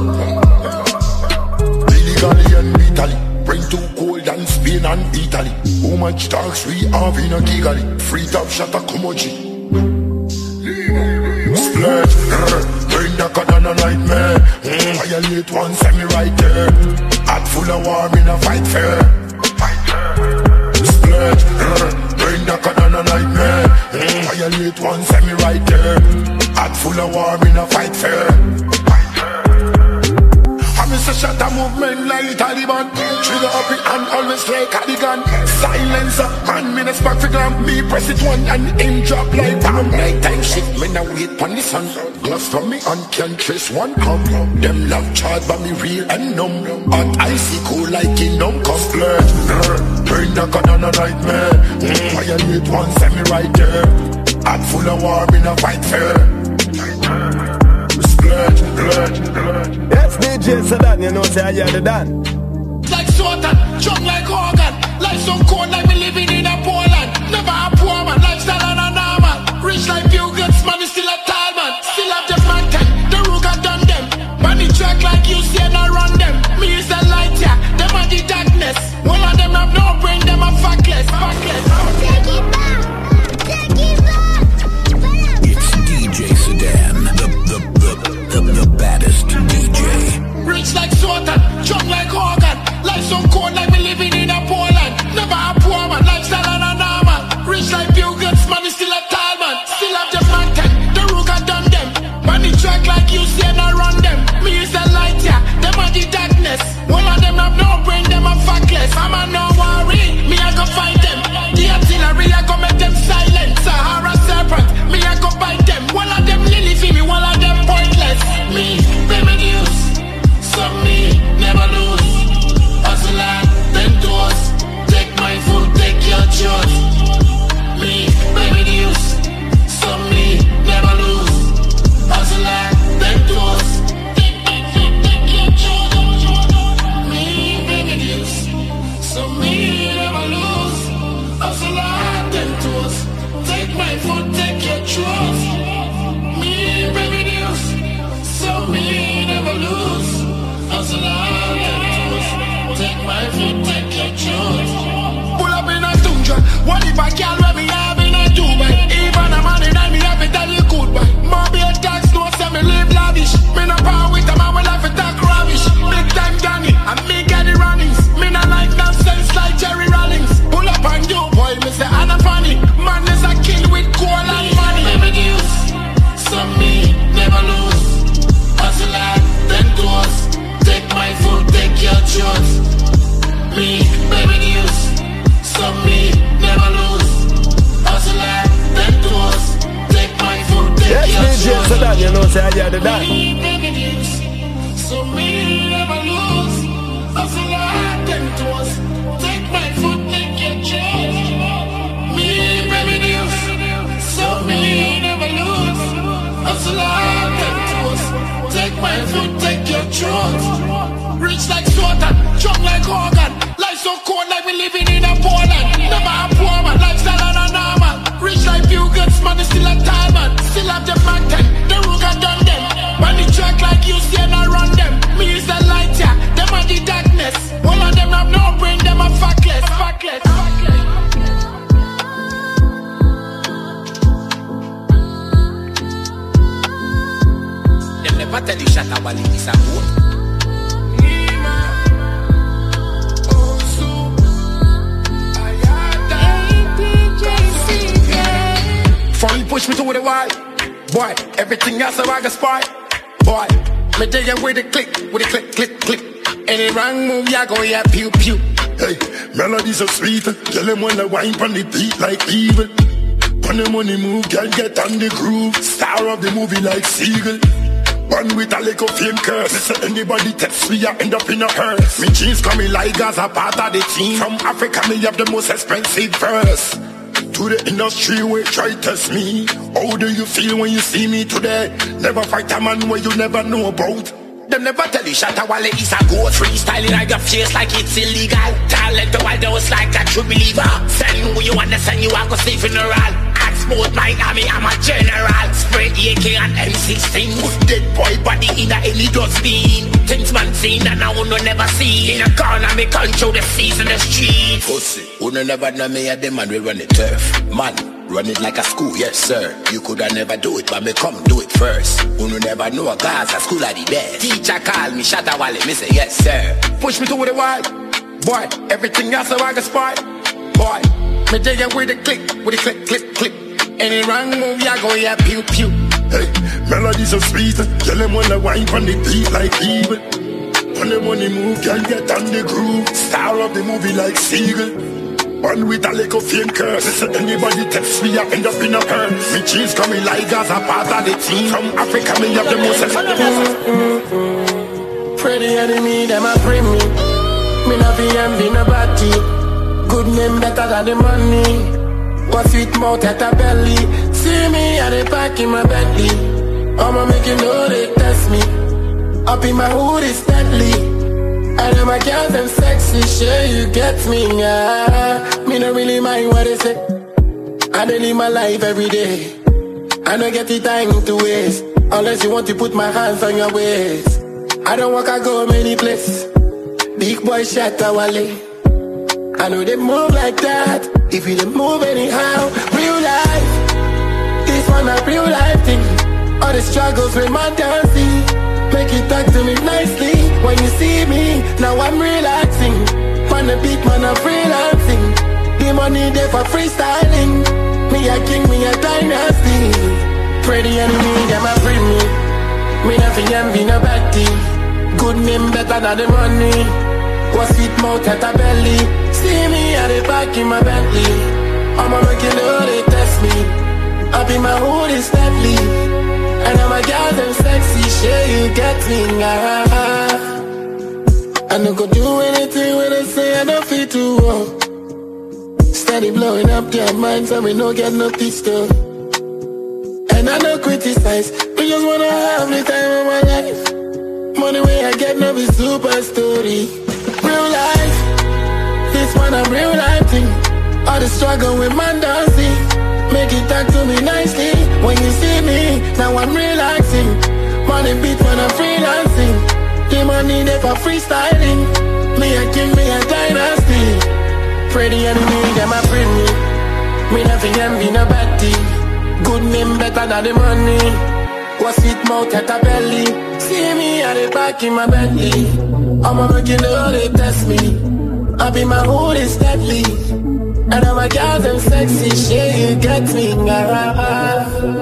Illegally and brutally. Bring two cold and Spain and Italy. How much dogs we have in a gigali. Free top shot a Kumoji. Splurge, bring the gun on a nightmare. mm, Violate one send me right there. Heart full of war in a fight fair. Splurge, bring the gun on a nightmare. mm, violate one, send me right there. Heart full of war, in a fight fair. I'm a shot a movement like Taliban. Trigger up it and always like cardigan. Silencer, man, me no spark for gram. Me press it one and him drop like bam. Nighttime shift, me no wait pon the sun. Gloves from me and can't trace one come. Them love charge but me real and numb. Hot icy cool like kingdom come splurge. Burn the gun on a nightmare. mm, Violate one, send me right there. Heart full of war, me no fight fair. Splurge, splurge, splurge. Yes, D J Sedan, you know say I hear the Dan. Like Sultan, drunk like organ. Life so cold like me living in a Poland. Never a poor man, lifestyle and a normal. Rich like Bill Gates, man is still a tall man. Still have the mankind, the Ruga done them. Money track like you see and I run them. Me is the light, yeah, them are the darkness. One of them have no brain, them are factless, factless. Take it back, take it back. It's D J Sedan, the, the, the, the, the baddest D J. Rich like Sultan, drunk like organ. Life so cold like me living in a Poland. Never a poor man, lifestyle and a normal. Rich like Bill Gates, man is still a tall man. Still have the mankind, the Ruga done them. Money track like you see and I run them. Me is the light, yeah, them are the darkness. One of them have no brain, them are factless. I'm a no worry, me I go fight them. The artillery I go make them silent. Sahara serpent, me I go bite them. One of them lily for me, one of them pointless. Me, baby news, so me never lose. Hustle hard, then toast. Take my food, take your choice. Me, baby news, so me never lose. Hustle hard, then toast. Take my food, take your choice. Me, baby news, so me never lose. Hustle hard, then toast. Take my food, take your choice. Me, baby news, so me never lose. Hustle hard, then toast. Take my food, take your choice. Pull up in a tundra. What if I can't let me have in a Dubai? Even a man in me have to tell you goodbye. Moby attacks, no say me live lavish. Me no power with them, I will have to talk rubbish. Big time Danny, and me get the runnings. Me no like nonsense like Jerry Rollins. Pull up on you, boy, me say Anna funny. Man is a kill with coal and money. Baby news, so me never lose. Hustle hard, then toast. Take my food, take your choice. Me, baby news, so me never lose. Hustle hard, then toast. Take my food, take Yes, your D J choice. Sedan, you know say I hear the Dan. Me, baby news, so me never lose. Hustle hard, then toast. Take my food, take your choice. Me, baby news, so me never lose. Hustle hard, then toast. Take my food, take your choice. Rich like Sultan, drunk like organ. Life so cold like we living in a Poland. Never a poor man, lifestyle and a normal. Rich like Bill Gates, man is still a tall man. Still have the mankind, the Ruga done them. Money track like you see and I run them. Me is the light, yeah, them are the darkness. One of them have no brain, them are factless, factless, factless. Them never tell you shut up while it is a goat. Phone push me to the wide. Boy, everything else I can spy. Boy, me dig with the click, with the click, click, click. Any wrong move, ya go, yeah, pew, pew. Hey, melody so sweet. Tell them when the wine on the beat like evil. When the money move, girl get on the groove. Star of the movie like Seagull. Born with a little fame curse. So anybody test me, I end up in a hearse. Me jeans coming like as a part of the team. From Africa, me have the most expensive verse. To the industry where try test me. How do you feel when you see me today? Never fight a man where you never know about. Them never tell you Shatta Wale is a goat. Freestyling on your face like it's illegal. Talent the wild house like a true believer. Send who you understand, you are go see funeral. Ask both my army, I'm a general. Spray A K and M sixteen. Put dead boy body in a any dustbin. Things man seen and I will never see. In a corner me control the seas in the street. Pussy, who no never know me and the man we run the turf. Man, run it like a school, yes sir. You coulda never do it, but me come do it first. Who no never know a class at school are the best. Teacher call me Shatta Wale, me say yes sir. Push me to the wide. Boy, everything else I can spy. Boy, me dig with the click, with the click, click, click. Any wrong move, ya go, ya pew pew. Hey, melody so sweet. Tell them wanna wine on the beat like evil. When the money move, can get on the groove. Star of the movie like Seagull. One with a little fame curse. So anybody text me, I end up in a curse. Me cheese coming like as a part of the team. From Africa, me have the most mm-hmm. Pretty enemy, them a bring me. Me no be envy nobody. Good name better than the money. But sweet mouth at a belly. See me at the back in my Bentley. I'ma make you know they test me. Up in my hood is deadly. I know my girls them sexy, sure you get me, yeah. Me no really mind what they say. I don't live my life every day. I don't get the time to waste. Unless you want to put my hands on your waist. I don't walk, I go many places. Big boy shot a wale. I know they move like that. If you don't move anyhow, real life. This one a real life thing. All the struggles with my dancing. Make you talk to me nicely. When you see me, now I'm relaxing. On the beat, man, I'm freelancing. The money there for freestyling. Me a king, me a dynasty. Pretty enemy, them a bring me. Me nothing envy nobody. Good name better than the money. Was sweet mouth at a belly. See me at the back in my Bentley. I'ma make you know they test me. Up in my hood is deadly. And all my girls them sexy, sure you get me, ah. I no go do anything when they say I don't feel too well. Steady blowing up their minds and we no get no pistol. And I no criticize, we just wanna have the time of my life. Money way I get no be super story. Real life, this one a real life thing. All the struggle with man dancing. Make it talk to me nicely. When you see me, now I'm relaxing. Money beat when I'm freelancing. The money there for freestyling. Me a king, me a dynasty. Pretty enemy, them a bring me. Me nothing envy nobody. Good name better than the money. Was sweet mouth at a belly. See me at the back in my Bentley. I'ma make you know they test me. Up in my hood is deadly. And all my girls them sexy, shit, you get me, ah.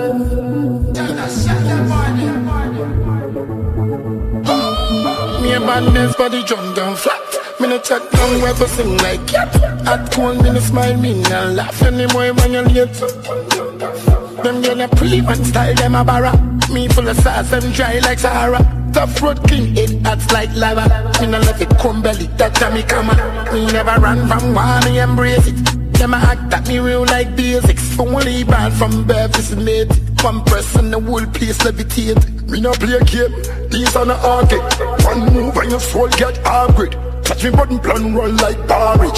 Me a badness body jump down flat. Me no chat down where but sing like cat. At cold me no smile, me no laugh anymore when you're late. Them girl a pre-man style, them a barra. Me full of sauce, them dry like Sahara. Tough road king, it acts like lava. Me no let it come belly, that's a me come on. Me never run from one, me embrace it. Them a act at me real like basics. Only bad from birth is made. One person the whole place levitate. Me no play a game, these are the arcade. One move and your soul get upgrade. Touch me button plan run like porridge.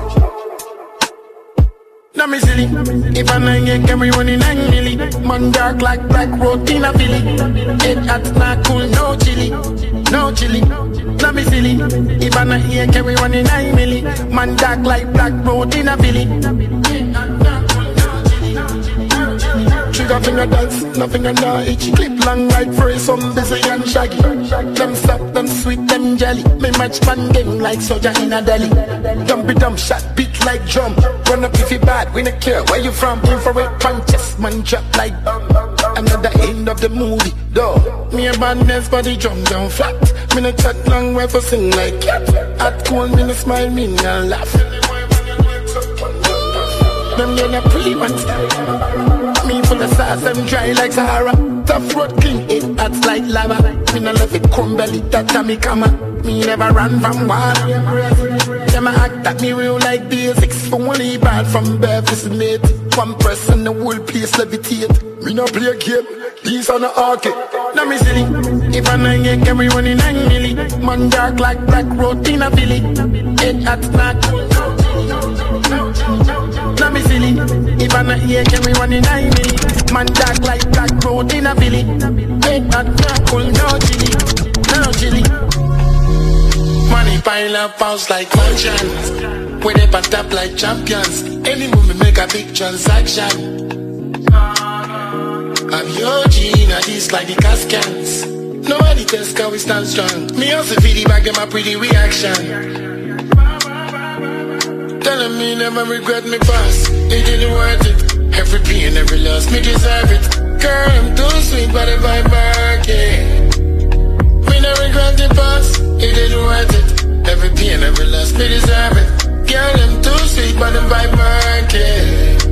Now me silly. If I nine get carry one in nine milli. Man dark like black road in a Philly. Head hot not cool, no chili, no chili. Now me silly. If I not here carry one in nine milli. Man dark like black road in a Philly. Trigger finger dance, nothing on the itch. Clip long right for some busy and shaggy. Them soft, them sweet, them jelly. Me match man game like soldier in a deli. Jumpy dump shot, beat like drum. Run up if you bad, we no care where you from. Infrared punches, man drop like bomb. Another end of the movie, though. Me a badness body jump down flat. Me no chat long way for sing like cat. At cold, me no smile, me no laugh. Them get a pre-man style. Me full of sauce, them dry like Sahara. Tough road king, it acts like lava. Me no love it come belly, that's a me come on. Me never run from water. Them a act at me real like basics. Only bad from birth is made. One person the whole place levitate. Me no play a game, these are the arcade. Now me silly. If I nine get carry one in nine milli. Man dark like black road in a Philly. Head hot not cool. Now me silly. If I not here carry one in nine milli. Man dark like black road in a Philly. Head hot not cool, no chili, no chili. Money pile up house like mansions. When they pat up like champions. Any moment make a big transaction. I'm your Gina, this like the Cascans. Nobody tells how we stand strong. Me also feel the bag, get my pretty reaction. Telling me never regret me past. It didn't worth it. Every pain, every loss, me deserve it. Girl, I'm too sweet, but if I work it, me no regret the past, it didn't worth it. Every pain, every loss, me deserve it. Girl, I'm too sweet, but if I work it.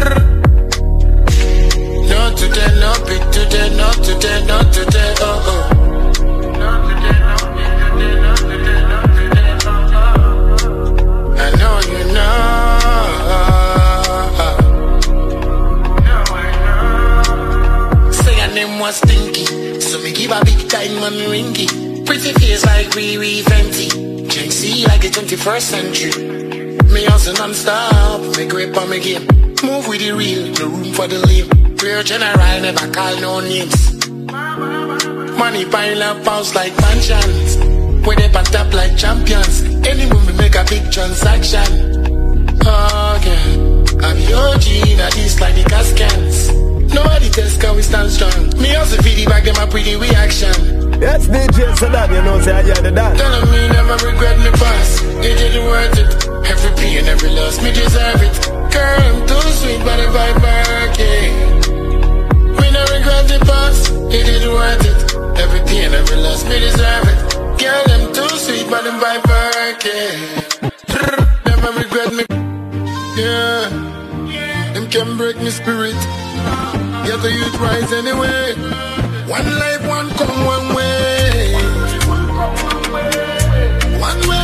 Not today, no big today, not today, not today, oh oh. Not today, no big today, not today, not today, oh oh. I know you know. No, I know. Say your name was Stinky, so me give a big time on ringy. Pretty face like Riri Fenty, J C like the twenty-first century. Me hustle non-stop, me grip on me game. Move with the real, no room for the lame. Real general, never call no names. Money pile up house like mansions. We they on top like champions. Anyone we make a big transaction. Oh yeah, I'm the O G, now this like the Cascans. Nobody tells can we stand strong. Me also feed the back them a pretty reaction. Yes, D J Sadan, you know say I hear the dance. Telling me never regret me past, it didn't worth it. Every pain, every loss, me deserve it. Girl, I'm too sweet, but if I work it, me no regret the past, it didn't worth it. Every pain, every loss, me deserve it. Girl, I'm too sweet, but if I work it, never regret me. Yeah, them can break me spirit. Yet the youth rise anyway. One life, one come, one way. One way.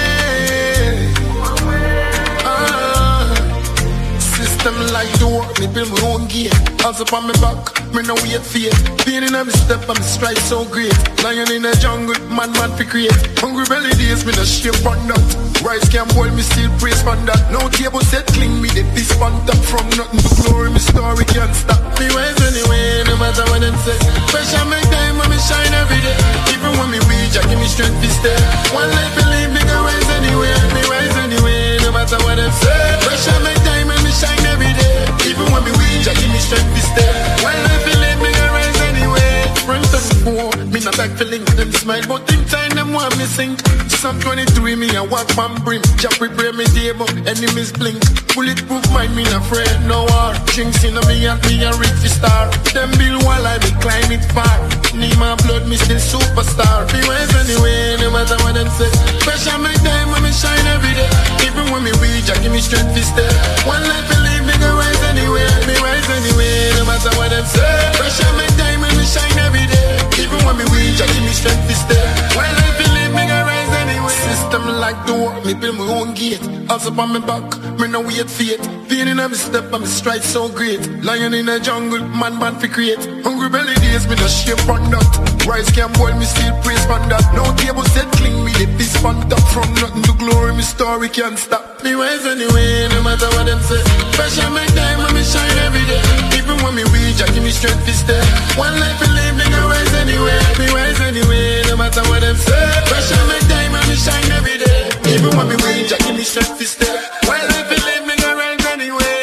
Them like to work, me build my own gear. Hands up on me back, me no wait for it. Being in every step, I'm strike so great. Lion in the jungle, man, man fi create. Hungry belly days, me no shape on that. Rice can't boil, me still praise for that. No table set clean, me the fist on top. From nothing to glory, me story can't stop. Me wise anyway, no matter what them say. Pressure make time, and me shine every day. Even when me weak, I give me strength to stay. One life to live, me go rise anyway. Me rise anyway, no matter what them say. Pressure make time, and me shine every day. Even when me weak, I give me strength to stay. One life to live, me go rise anyway. Friends and four, me not back feeling them smile, but in time them want me sing. Some twenty-three, me a walk from brim. Jah prepare me table, enemies blink. Bulletproof mind, me not afraid no war. Drinks in me and me a rich star. Them build while I be climb it far. Need my blood, me still superstar. Be wise anyway, no matter what them say. Pressure make time when me shine every day. Even when me weak, Jah give me strength to stay. One life to live, me go rise anyway. Me rise anyway, no matter what them say. Pressure make time when me shine every day. Even when me weak, Jah give me strength to stay. One life to live, me go rise anyway. System like the work, me build my own gate. Hands up on me back, me no wait for it. Being in every step, I'm strike so great. Lion in the jungle, man, man fi create. Hungry belly days, me no shape on that. Rice can't boil, me still praise for that. No table set clean, me the fist on top. From nothing to glory, me story can't stop. Me wise anyway, no matter what them say. Pressure make time, and me shine every day. Even when me weak, I give me strength to stay. One life to live, me go rise anyway. Me rise anyway, no matter what them say. Pressure make time, and me shine every day. Even when me weak, I give me strength to stay. One life to live, me go rise anyway.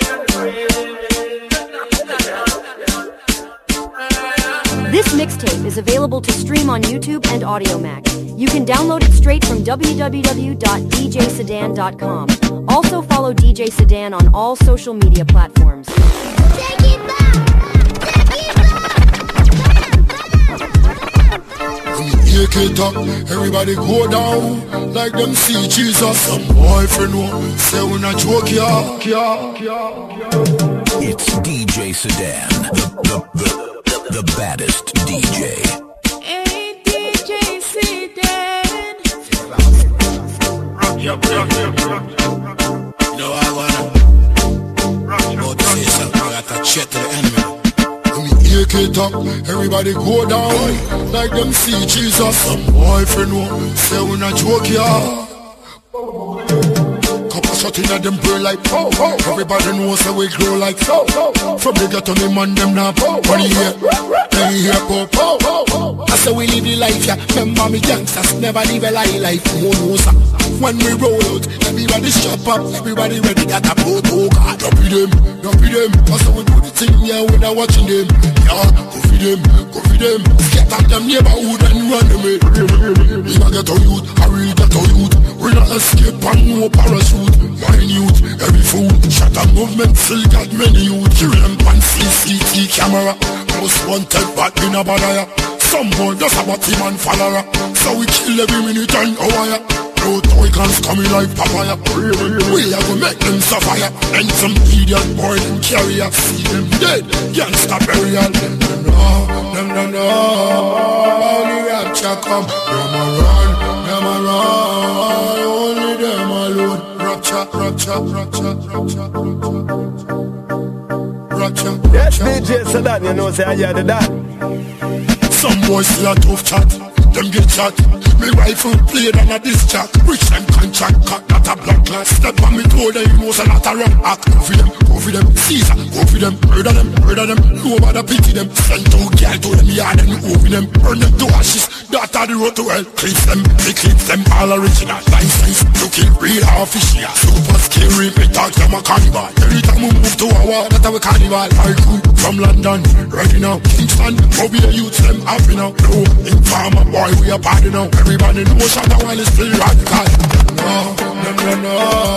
This mixtape is available to stream on YouTube and AudioMac. You can download it straight from w w w dot d j sedan dot com. Also follow D J Sedan on all social media platforms. Take it back! Take it back! Take it up, everybody go down like them see Jesus. Some boyfriend won't say we not joke, yeah, yeah, yeah. It's D J Sedan, the, the, the, the baddest D J. Hey, D J Sedan. Rock, rock, rock, rock, rock. You know I wanna about to say something, I got to chat to the enemy. Take it up, everybody go down like them see Jesus. Some boyfriend won't say we not joke, yeah. Couple shot in at them burn like oh, oh, oh. Everybody knows how we grow like so, oh, oh. From the ghetto me man them now oh, money here, then here pop oh, oh, oh. I say we live the life, yeah. Remember me gangsters never live a lie life. Oh no sir. When we roll out, everybody shop up, everybody ready that a boat, oh God. Don't be them, don't be them. That's how we do the thing, yeah, when I watching them. Yeah, go for them, go for them. Get out them neighborhood and run them in. We not get on youth, I really get on youth. We not escape and no parachute. Minute, every food, shut a movement, still got many youth. Kill them on C C T V camera. Most wanted back in a badaya. Some boy just about him and follower. So we kill every minute and hour. No toy cans coming like papaya. We are gonna make them suffer. And some idiot boy them carrier. See them dead, gangsta burial. No, no, no, no. Only rapture come. Them a run, them a run. Only them alone. Rapture, rapture, rapture, rapture, rapture, rapture. Yes, D J Sedan, you know say I hear the that. Some boys still a tough chat, them get shot. Me rifle played on a disc jack. Rich them contract cut, not a blood class. Step on me toe, they know say not a run act. Go for them, go for them, Caesar, go for them. Murder them, murder them, nobody pity them. Send two girl to them yard and over them. Burn them to ashes, that are the road to hell. Clip them, they clip them all original. License, you kill real official. Super scary, me talk them a carnival. Every time we move to a war, that our carnival. I come from London, ready now. Kingston, go be the youths, them happy now. No, informer boy, we are party now. Everybody knows that the world is still radical. No, no, no, no.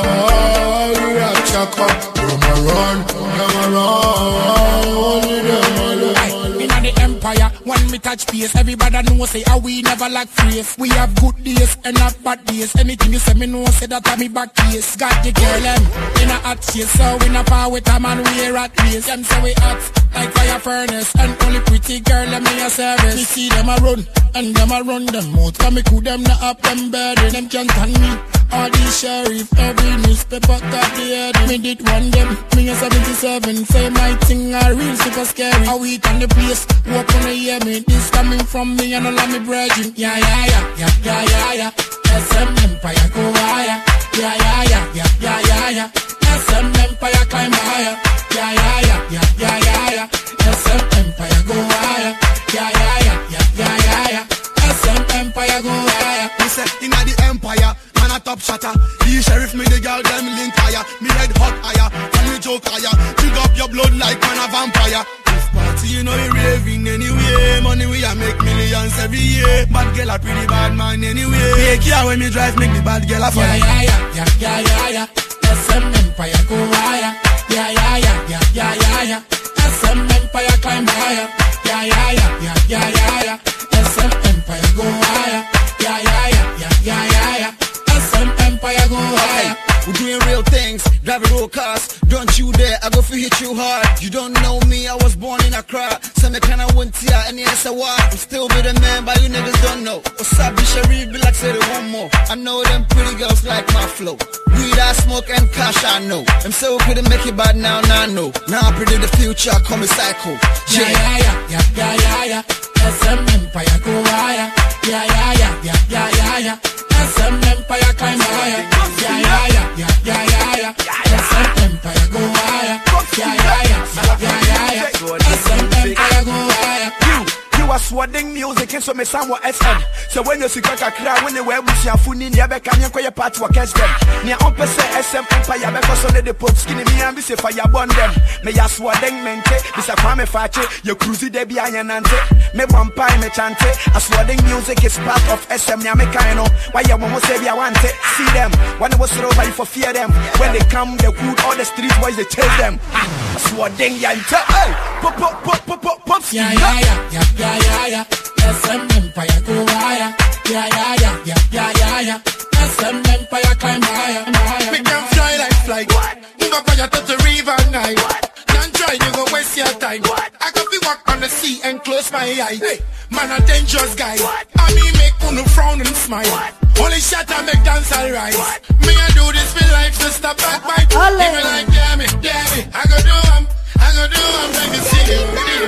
We have chaka. Them a run, them a run. Only them alone. In the empire, when we touch base, everybody knows say how we never lack phrase. We have good days and have bad days. Anything you say me know say that I me back case. Got the girl them in a hot chase, so we not power with a man we at race. Them say we hot like fire furnace, and only pretty girl them in your service. Me see them a run and them a run them out. Cause me could them not up them burden. Them can't stand me. All these sheriff, every newspaper got the head. Me did one them, me a seventy-seven. Say my thing a real super scary. I wait on the place, walk on the hear me. This coming from me and all of me brethren. Yeah, yeah, yeah, yeah, yeah, yeah, yeah. S M Empire go higher. Yeah, yeah, yeah, yeah, yeah, yeah, yeah. S M Empire climb higher. Yeah, yeah, yeah, yeah, yeah, yeah, yeah. S M Empire go higher. Yeah, yeah, yeah, yeah, yeah, yeah, yeah. S M Empire go higher. We say inna the empire, man a top shatter. The sheriff me the girl them link higher. Me head hot higher, and me joke higher. Dig up your blood like man a vampire. This party you know you raving anyway. Money we a make millions every year. Bad girl a pretty bad man anyway. Take care when me drive, make me bad girl a fire. Yeah, yeah, yeah, yeah, yeah, yeah, yeah. S M Empire go higher. Yeah, yeah, yeah, yeah, yeah, yeah, yeah. S M Empire climb higher. Yeah, yeah, yeah, yeah, yeah, yeah, yeah. S M Empire go higher. Yeah, yeah, yeah, yeah, yeah, yeah, yeah. S M Empire go higher. We're doing real things, driving real cars. Don't you dare, I go for hit you hard. You don't know me, I was born in Accra. Some kind of went here, and yes, I was. I'm still be the man, but you niggas don't know. What's up, be Sharif, be like, say the one more. I know them pretty girls like my flow. Weed, I smoke, and cash, I know. Them say we couldn't make it bad now, now I know. Now I predict the future, call me psycho. Yeah, yeah, yeah, yeah, yeah, yeah, yeah. S M Empire go higher. Yeah, yeah, yeah, yeah, yeah, yeah, yeah. S M Empire climb higher. Yeah, yeah, yeah, yeah, yeah, yeah, yeah. S M Empire go higher. Yeah, yeah, yeah, yeah, yeah, yeah. S M Empire go higher. You are swatting music and so me sound what S M. So when you see a crowd when they wear with your phone in your back and you call your part to catch them. Near on per se S M Empire because on the pop skinny me and be say fire burn them. Me ya swatting mente, this a crime fache, you cruise the be and ante. Me vampire me chante, a swatting music is part of S M Yamekano. Why you won't say I want it? See them, when it was over you for fear them. When they come, they cool all the street boys, they chase them. A swatting yanta, hey, pop, pop, pop, pop, pop, pop, yeah, yeah, yeah, yeah, yeah. Yeah, yeah, S M Empire go higher. Yeah, yeah, yeah, yeah, yeah, yeah, yeah. S M Empire climb higher, higher. We can fly like flight. What? You go fire to the river night. What? Don't try, you go waste your time. What? I go be walk on the sea and close my eye. Hey, man a dangerous guy. What? I me make uno frown and smile. What? Only shot I make dance all right. What? Me I do this for life, just stop back my. Give me like damn it, damn it. I go do 'em, I go do 'em, let me see you.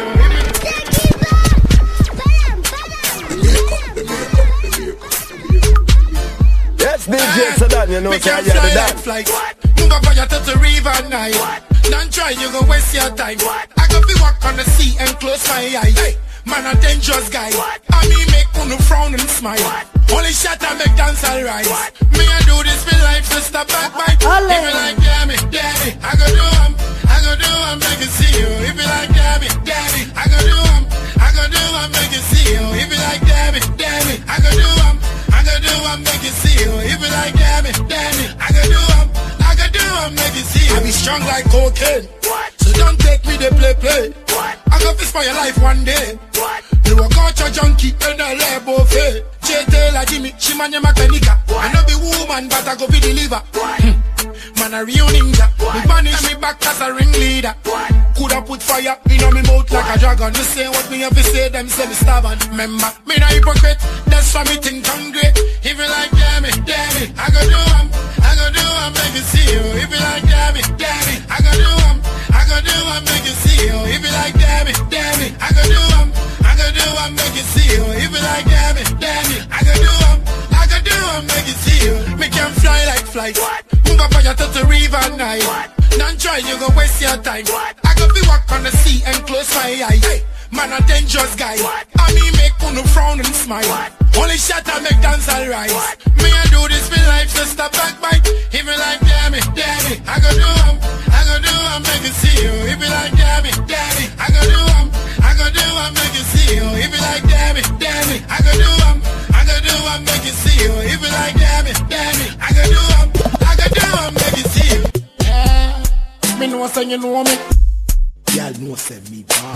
Yes, D J Sedan, you know what I'm saying? Like move up fire to the river night. What? Don't try, you go waste your time. What? I go be walk on the sea and close my eye. Hey, man a dangerous guy. What? I me make uno frown and smile. What? Only shot I make dance all right. What? Me I do this for life, just stop back my. If you like damn it, damn it, I go do 'em, I go do 'em, make it see you. If you like damn it, damn it, I go do 'em, I go do 'em, make it see you. If you like damn it, damn it, I go do 'em, I go do 'em. I'm make you see you. If you like damn it, damn it, I can do I'm, I can do I'm make you see you. I be strong like cocaine. What? So don't take me to play play. What? I got this for your life one day. What? You a culture junkie and a label fake. J-Tail like Jimmy, she man your mechanica. I know be woman, but I go be deliver. Man a real ninja. Me banish me back as a ringleader. Coulda put fire in on me mouth like a dragon. Me say what me have to say, them say me stubborn. Remember, me not hypocrite. That's why me think I'm great. If you like damn it, damn it, I go do 'em, I go do 'em, make you see you. If you like damn it, damn it, I go do 'em, I go do 'em, make you see you. If you like damn it, damn it, I go do 'em, I go do 'em, make you see you. If you like damn it, damn it, I go do 'em, I go do 'em, make you see you. Me can fly like flight. Move up on your to the river night. Don't try, you go waste your time. I go be walk on the sea and close my eyes. Hey, man a dangerous guy. I me make uno frown and smile. Only shot I make dance all rise. Me I do this for life, so stop backbite. If you like damn it, damn it, I go do 'em, I go do 'em, make you see you. If you like damn it, damn it, I go do 'em, I go do 'em, make you see you. If you like damn it, damn it, I go do 'em, I go do 'em, make you see you. If you like damn it, damn it, I go do 'em, I go do 'em, make you see you. Yeah, me know say you know me. Y'all know say me bad.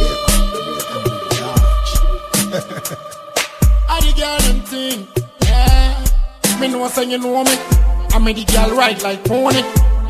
I the girl them thing, yeah. Me know say you know me. I made the girl ride like pony.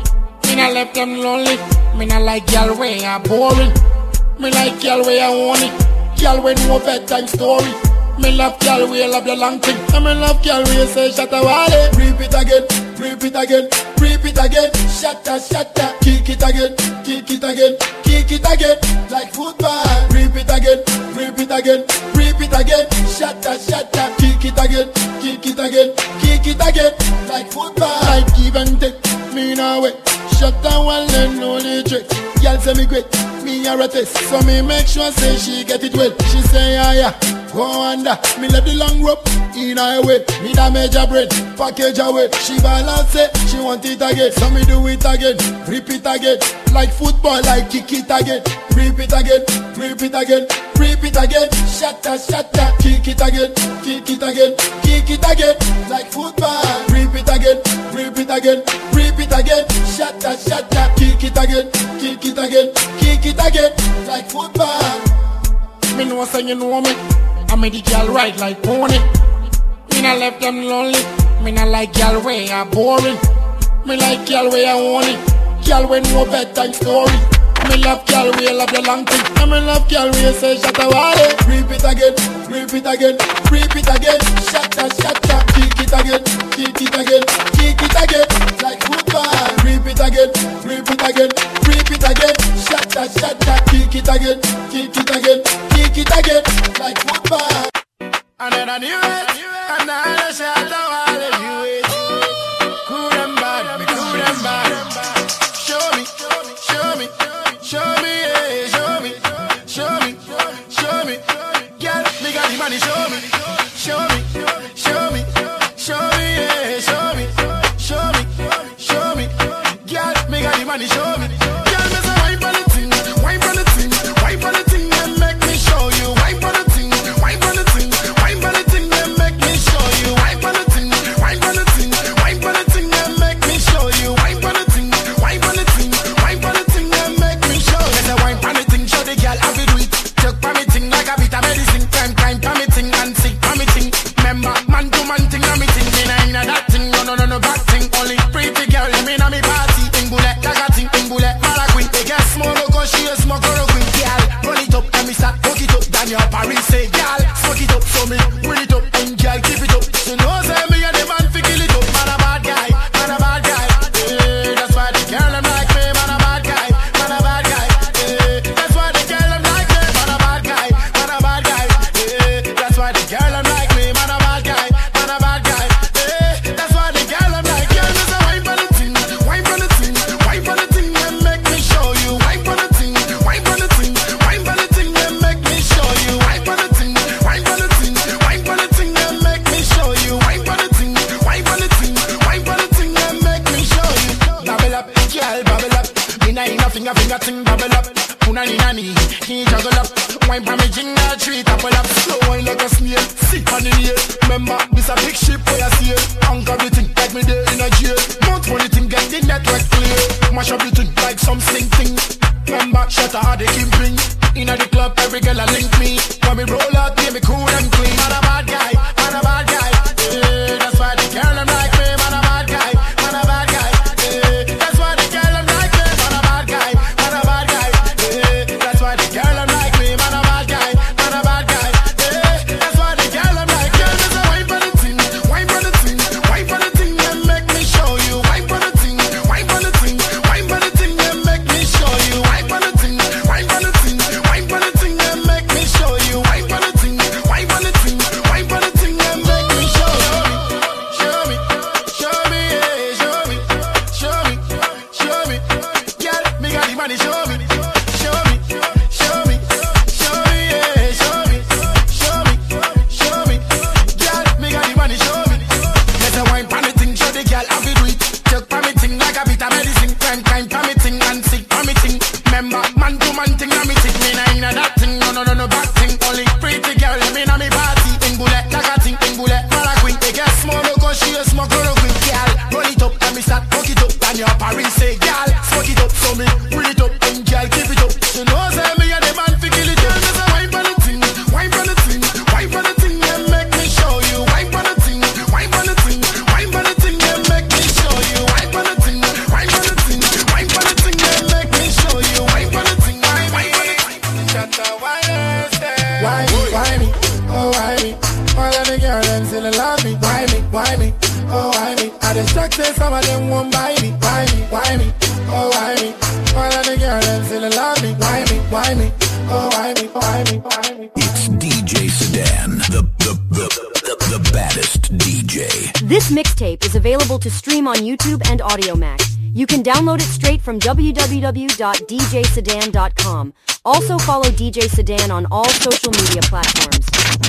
Me not left them lonely. Me not like girl way are boring. Me like girl way I want it. Girl way know bedtime story. Me love girl way love the long thing. And me love girl way say shut a wale. Repeat again, repeat again, repeat again. Shatta, shatta, kick it again, kick it again, kick it again. Like football. Repeat again, repeat again, repeat again. Shatta, shatta, kick it again, kick it again, kick it again. Like football. Like give and take, me now wait. Shut down one and know the trick. Y'all say me great, me a test. So me make sure say she get it well. She say yeah yeah, go under. Me let the long rope in her way. Me damage her brain, package away. She balance it, she want it again. So me do it again, repeat again. Like football, like kick it again. Repeat again, repeat again, repeat again. Shatta, shatta, kick it again, kick it again, kick it again. Like football. Repeat again, repeat again, repeat again. Shatta, shatta, kick it again, kick it again, kick it again. Like football. Me know say you know me. I made the girl ride like pony. Me not left them lonely. Me not like girl way are boring. Me like girl way I want it. Girl way know bedtime story. Me love girl way love the long thing. And me love girl way say shut a wale. Repeat again, repeat again, repeat again. Shatta, shatta, kick it again, kick it again, kick it again. Like football. Repeat again, repeat again, repeat again. Shatta, shatta, kick it again, kick it again, kick it again. Like football. And then I knew it, and I shut a wale. You it, cool and bad, me cool and bad. Show me, show me, show me, yeah, show me, show me, show me. Girl, me got the money, show me, show me, show me, show me, yeah, show me, show me, show me. Girl, me got the money, show me. Girl, me say wine for the thing, wine for the thing, wine for the thing, and make me show you. Wine for the thing, wine for the thing, wine for the thing, and make me show you. Wine for the thing, wine for the thing, wine for the thing, and make me show you. Wine for the thing, wine for the thing, wine for the thing, and make me show you. Me say wine for the thing, show the girl how to do it. Check for me thing like a bit of medicine. Crime, crime for me thing, and sick for me thing. Remember, man to man thing, and me thing. Me nah inna that thing, no no no no bad thing. Only pretty girl, me inna me party. Ingule, like a thing, ingule, malaquin. They get small, go she a smoke or a queen. Girl, roll it up, and me start hook it up. Daniel Paris say, girl, smoke it up, so me will it up, and girl keep it up. She knows say me and the man fi kill it up. Man a bad guy, man a bad guy. Yeah, that's why the girl them like me. Man a bad guy, man a bad guy. Yeah, that's why the girl them like me. Man a bad guy, man a bad guy. Yeah, that's why the girl them like me. Man a bad guy, man a bad guy. Yeah, that's why the girl them like. Girl, me say wine for the thing, wine for the thing, wine for the thing, and make me show you. Wine for the thing, wine for the thing, wine for the thing, and make me show you. Wine for the thing, wine for the thing, wine for the thing, and make me show you. Wine for the thing, wine for the thing, wine for the thing, and make me show you. Bubble up, girl, bubble up. Me nah inna finger finger thing, bubble up. Puna ni nani, he juggle up. Wine for me jingle tree, topple up. Slow wine like a snail, sit on the nail. Remember, this a big ship where you mash up the thing like some sing thing. Remember, shut out the kingpin. Inna the club, every girl a link me. When me roll out, yeah, me cool and clean. Man a bad guy, man a bad guy. Yeah, that's why the girl them like me. Man a bad guy, man a bad guy. Yeah, that's why the girl them like me. Man a bad guy, man a bad guy. Yeah, that's why the girl them like me. Man a bad guy, man a bad guy. Yeah, that's why the girl them like me. Girl, just a wine for the thing, wine for the thing, wine for the thing, and make me show you. Wine for the thing, wine for the thing, wine for the thing, and make me show you. Wine for the thing, wine for the thing, wine for the thing, and make me show you. Wine for the thing, wine for the thing, wine for the thing, and make me show you. Show me, show me, yeah, show me, show me, show me. Girl, me got the money, show me, show me, show me, show me, yeah, show me, show me, show me. Girl, me got the money, show me. Let the wine pan the thing, show the girl how we do it. Take pan me thing like a bit of medicine. Crime, crime, pan me thing and sick pan me thing. Remember, man to man thing, na me tick. Me na inna that thing, no no no no bad thing. Only pretty girl, me na me party. In bullet, like a thing, in bullet, mala queen. They get small, no go she a smoke, no queen. Girl, roll it up, and me start fuck it up. And your parents say, girl, smoke it up, so me pull it up, and girl keep it up. She knows say me a the man fi kill it. Girl, just a wine for the thing, wine for the thing, wine for the thing, and make me show you. Wine for the thing, wine for the thing, wine for the thing, and make me show you. Wine for the thing, wine for the thing, wine for the thing, and make me show you. Wine for the thing, wine, wine for the thing. Shut the wine, Why me, why me, oh why me? All of the girls them still love me. Why me, why me, oh why me? I just check say some of them won't buy me. Why me, why me, oh why me? All of the girls them still love me. Why me, why me, oh why me, why me, why me? It's D J Sedan, the the the the, the baddest D J. This mixtape is available to stream on YouTube and AudioMac. You can download it straight from w w w dot d j sedan dot com. Also follow D J Sedan on all social media platforms.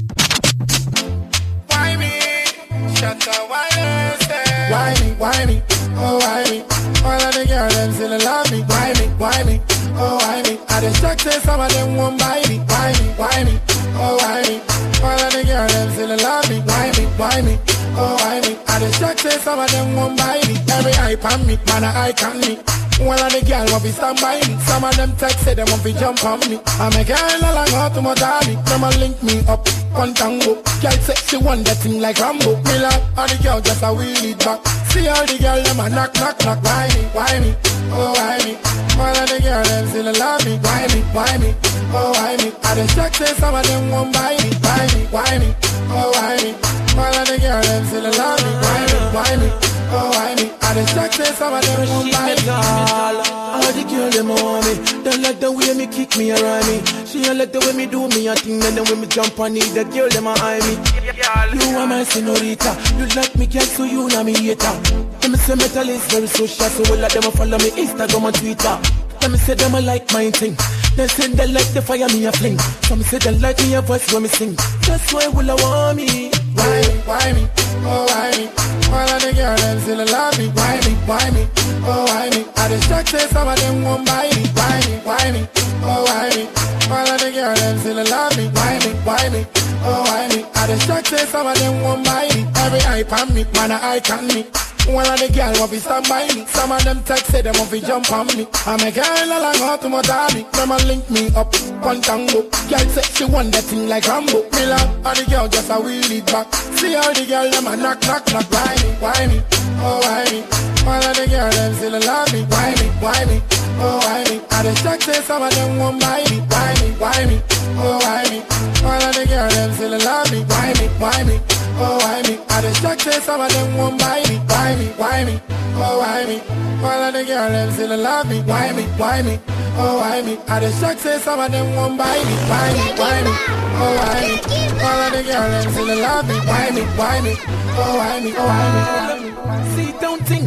Why me? Shut the wine, Why me, why me, oh why me? All of the girls them still love me. Why me, why me, oh why me? I just check say some of them won't buy me. Why me, why me, oh why me? All of the girls them still love me. Why me, why me, oh why me? I just check say some of them won't buy me. Every hype on me, man a eye can me. One of the girls want to stand by me. Some of them text say they want to jump on me. I'm a girl along out to my daddy. Them a link me up, one tango. Girl say she want that thing like Rambo. Me love, and the girl just a wheel it back. See how the girl them a knock, knock, knock. Why me, why me, oh why me? All of the girls them still love me. Why me, why me, oh why me? I just check say some of them won't buy me. Why me, why me, oh why me? All of the girls them still love me. Why me, why me, oh why me? I just check say some of them won't buy me. All the girl them on me. Don't like the way me kick me around me. She don't like the way me do me a thing. And then when me jump on it, the girl them a eye me. You are my senorita. You like me, girl, so you know me hater. Let me say metal is very social, so all of them a follow me Instagram and Twitter. Let me say them a like my thing. They say they like the fire me a fling. Some say they like me a voice when me sing. That's why will I want me. Why me, why me, oh why me? All of the girls them still love me. Why me, why me, oh why me? I just check say some of them won't buy me. Why me, why me, oh why me? All of the girls them still love me. Why me, why me, oh why me? I just check say some of them won't buy me. Every hype on me, man a eye can me. One of the girls want to stand by me. Some of them text say they want to jump on me. I'm a girl along out to my daddy. Them a link me up, one tango. Girl say she want that thing like Rambo. Me love, and the girl just a wheel it back. See how the girl them a knock, knock, knock. Why me, why me, oh why me? All of the girls them still love me. Why me, why me, oh why me? I just check say some of them won't buy me. Why me, why me, oh why me? All of the girls them still love me. Why me, why me, oh why me? I just check say some of them won't buy me. Why me, why me, oh why me? All of the girls them still love me. Why me, why me, oh why me? I just check say some of them won't buy me. Why me, why me, oh why me? All of the girls them still love me. Why me, why me, oh why me, oh why me? See, don't think.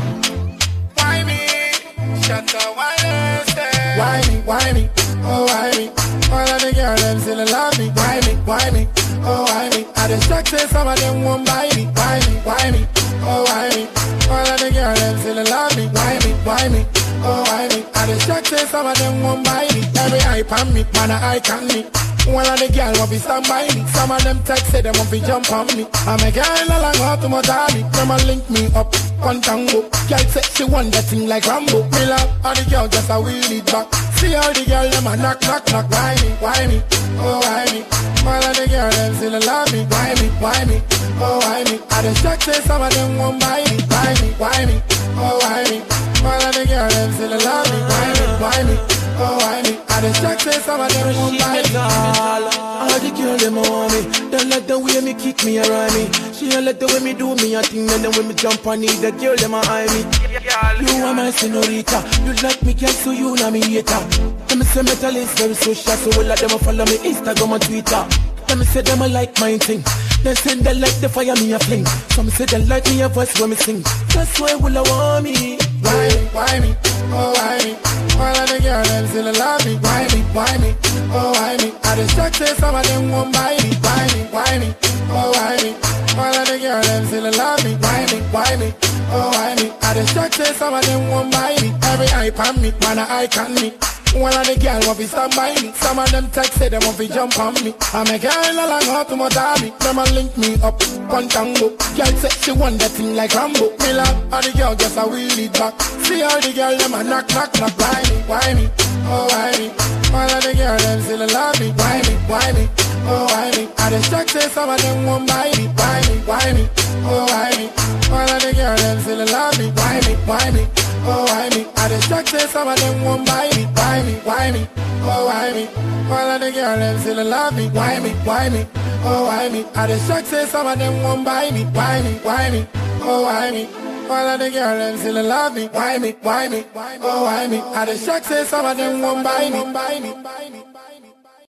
Why me? Shut the wine, Why me, why me, oh why me? All of the girls them still love me. Why me, why me, oh why me? I just check say some of them won't buy me. Why me, why me, oh why me? All of the girls them still love me. Why me, why me, oh why me? I just check say some of them won't buy me. Every hype on me, man a eye can me. One of the girls want to stand by me. Some of them text say they want to jump on me. I'm a girl along out to my daddy. Them a link me up, one tango. Girl say she want that thing like Rambo. Me love how the girl just a wheel it back. See how the girl them a knock, knock, knock. Why me, why me, oh why me? All of the girl them still love me. Why me, why me, oh why me? I just check say some of them won't buy me. Why me, why me, oh why me? All of the girl them still love me. Why me, why me, oh why me? I just check say some of them won't buy me. All the girl them want me. Don't like the way me kick me around me. She don't like the way me do me a thing. And then when me jump on it, the girl them a eye me. You are my senorita. You like me, can't so you know me hater. Let me say metal is very social, so all of them a follow me Instagram and Twitter. Let me say them a like my thing. Then say they like the fire me a fling. Some say they like me a voice when me sing. That's why will I want me. Why me, why me, oh why me? All of the girls them still love me. Why me, why me, oh why me? I just check say some of them won't buy me. Why me, why me, oh why me? All of the girls them still love me. Why me, why me, oh why me? I just check say some of them won't buy me. Every hype on me, man a icon me. One of the girls want to stand by me. Some of them text say they want to jump on me. I'm a girl along how to motor me. Them a link me up, one tango. Girl say she want that thing like Rambo. Me love how the girl just a wheel it back. See how the girl them a knock, knock, knock. Why me, why me, oh why me? All of the girls them still love me. Why me, why me, oh why me? I just check say some of them won't buy me. Why me, why me, oh why me? All of the girls them still love me. Why me, why me, oh why me? I just check say some of them won't buy me. Why me, why me, oh why me? All of the girls them still love me. Why me, why me, oh why me? I just check say some of them won't buy me. Why me, why me, oh why me? All of the girls them still love me. Why me, why me, oh why me? I just check say some of them won't buy me.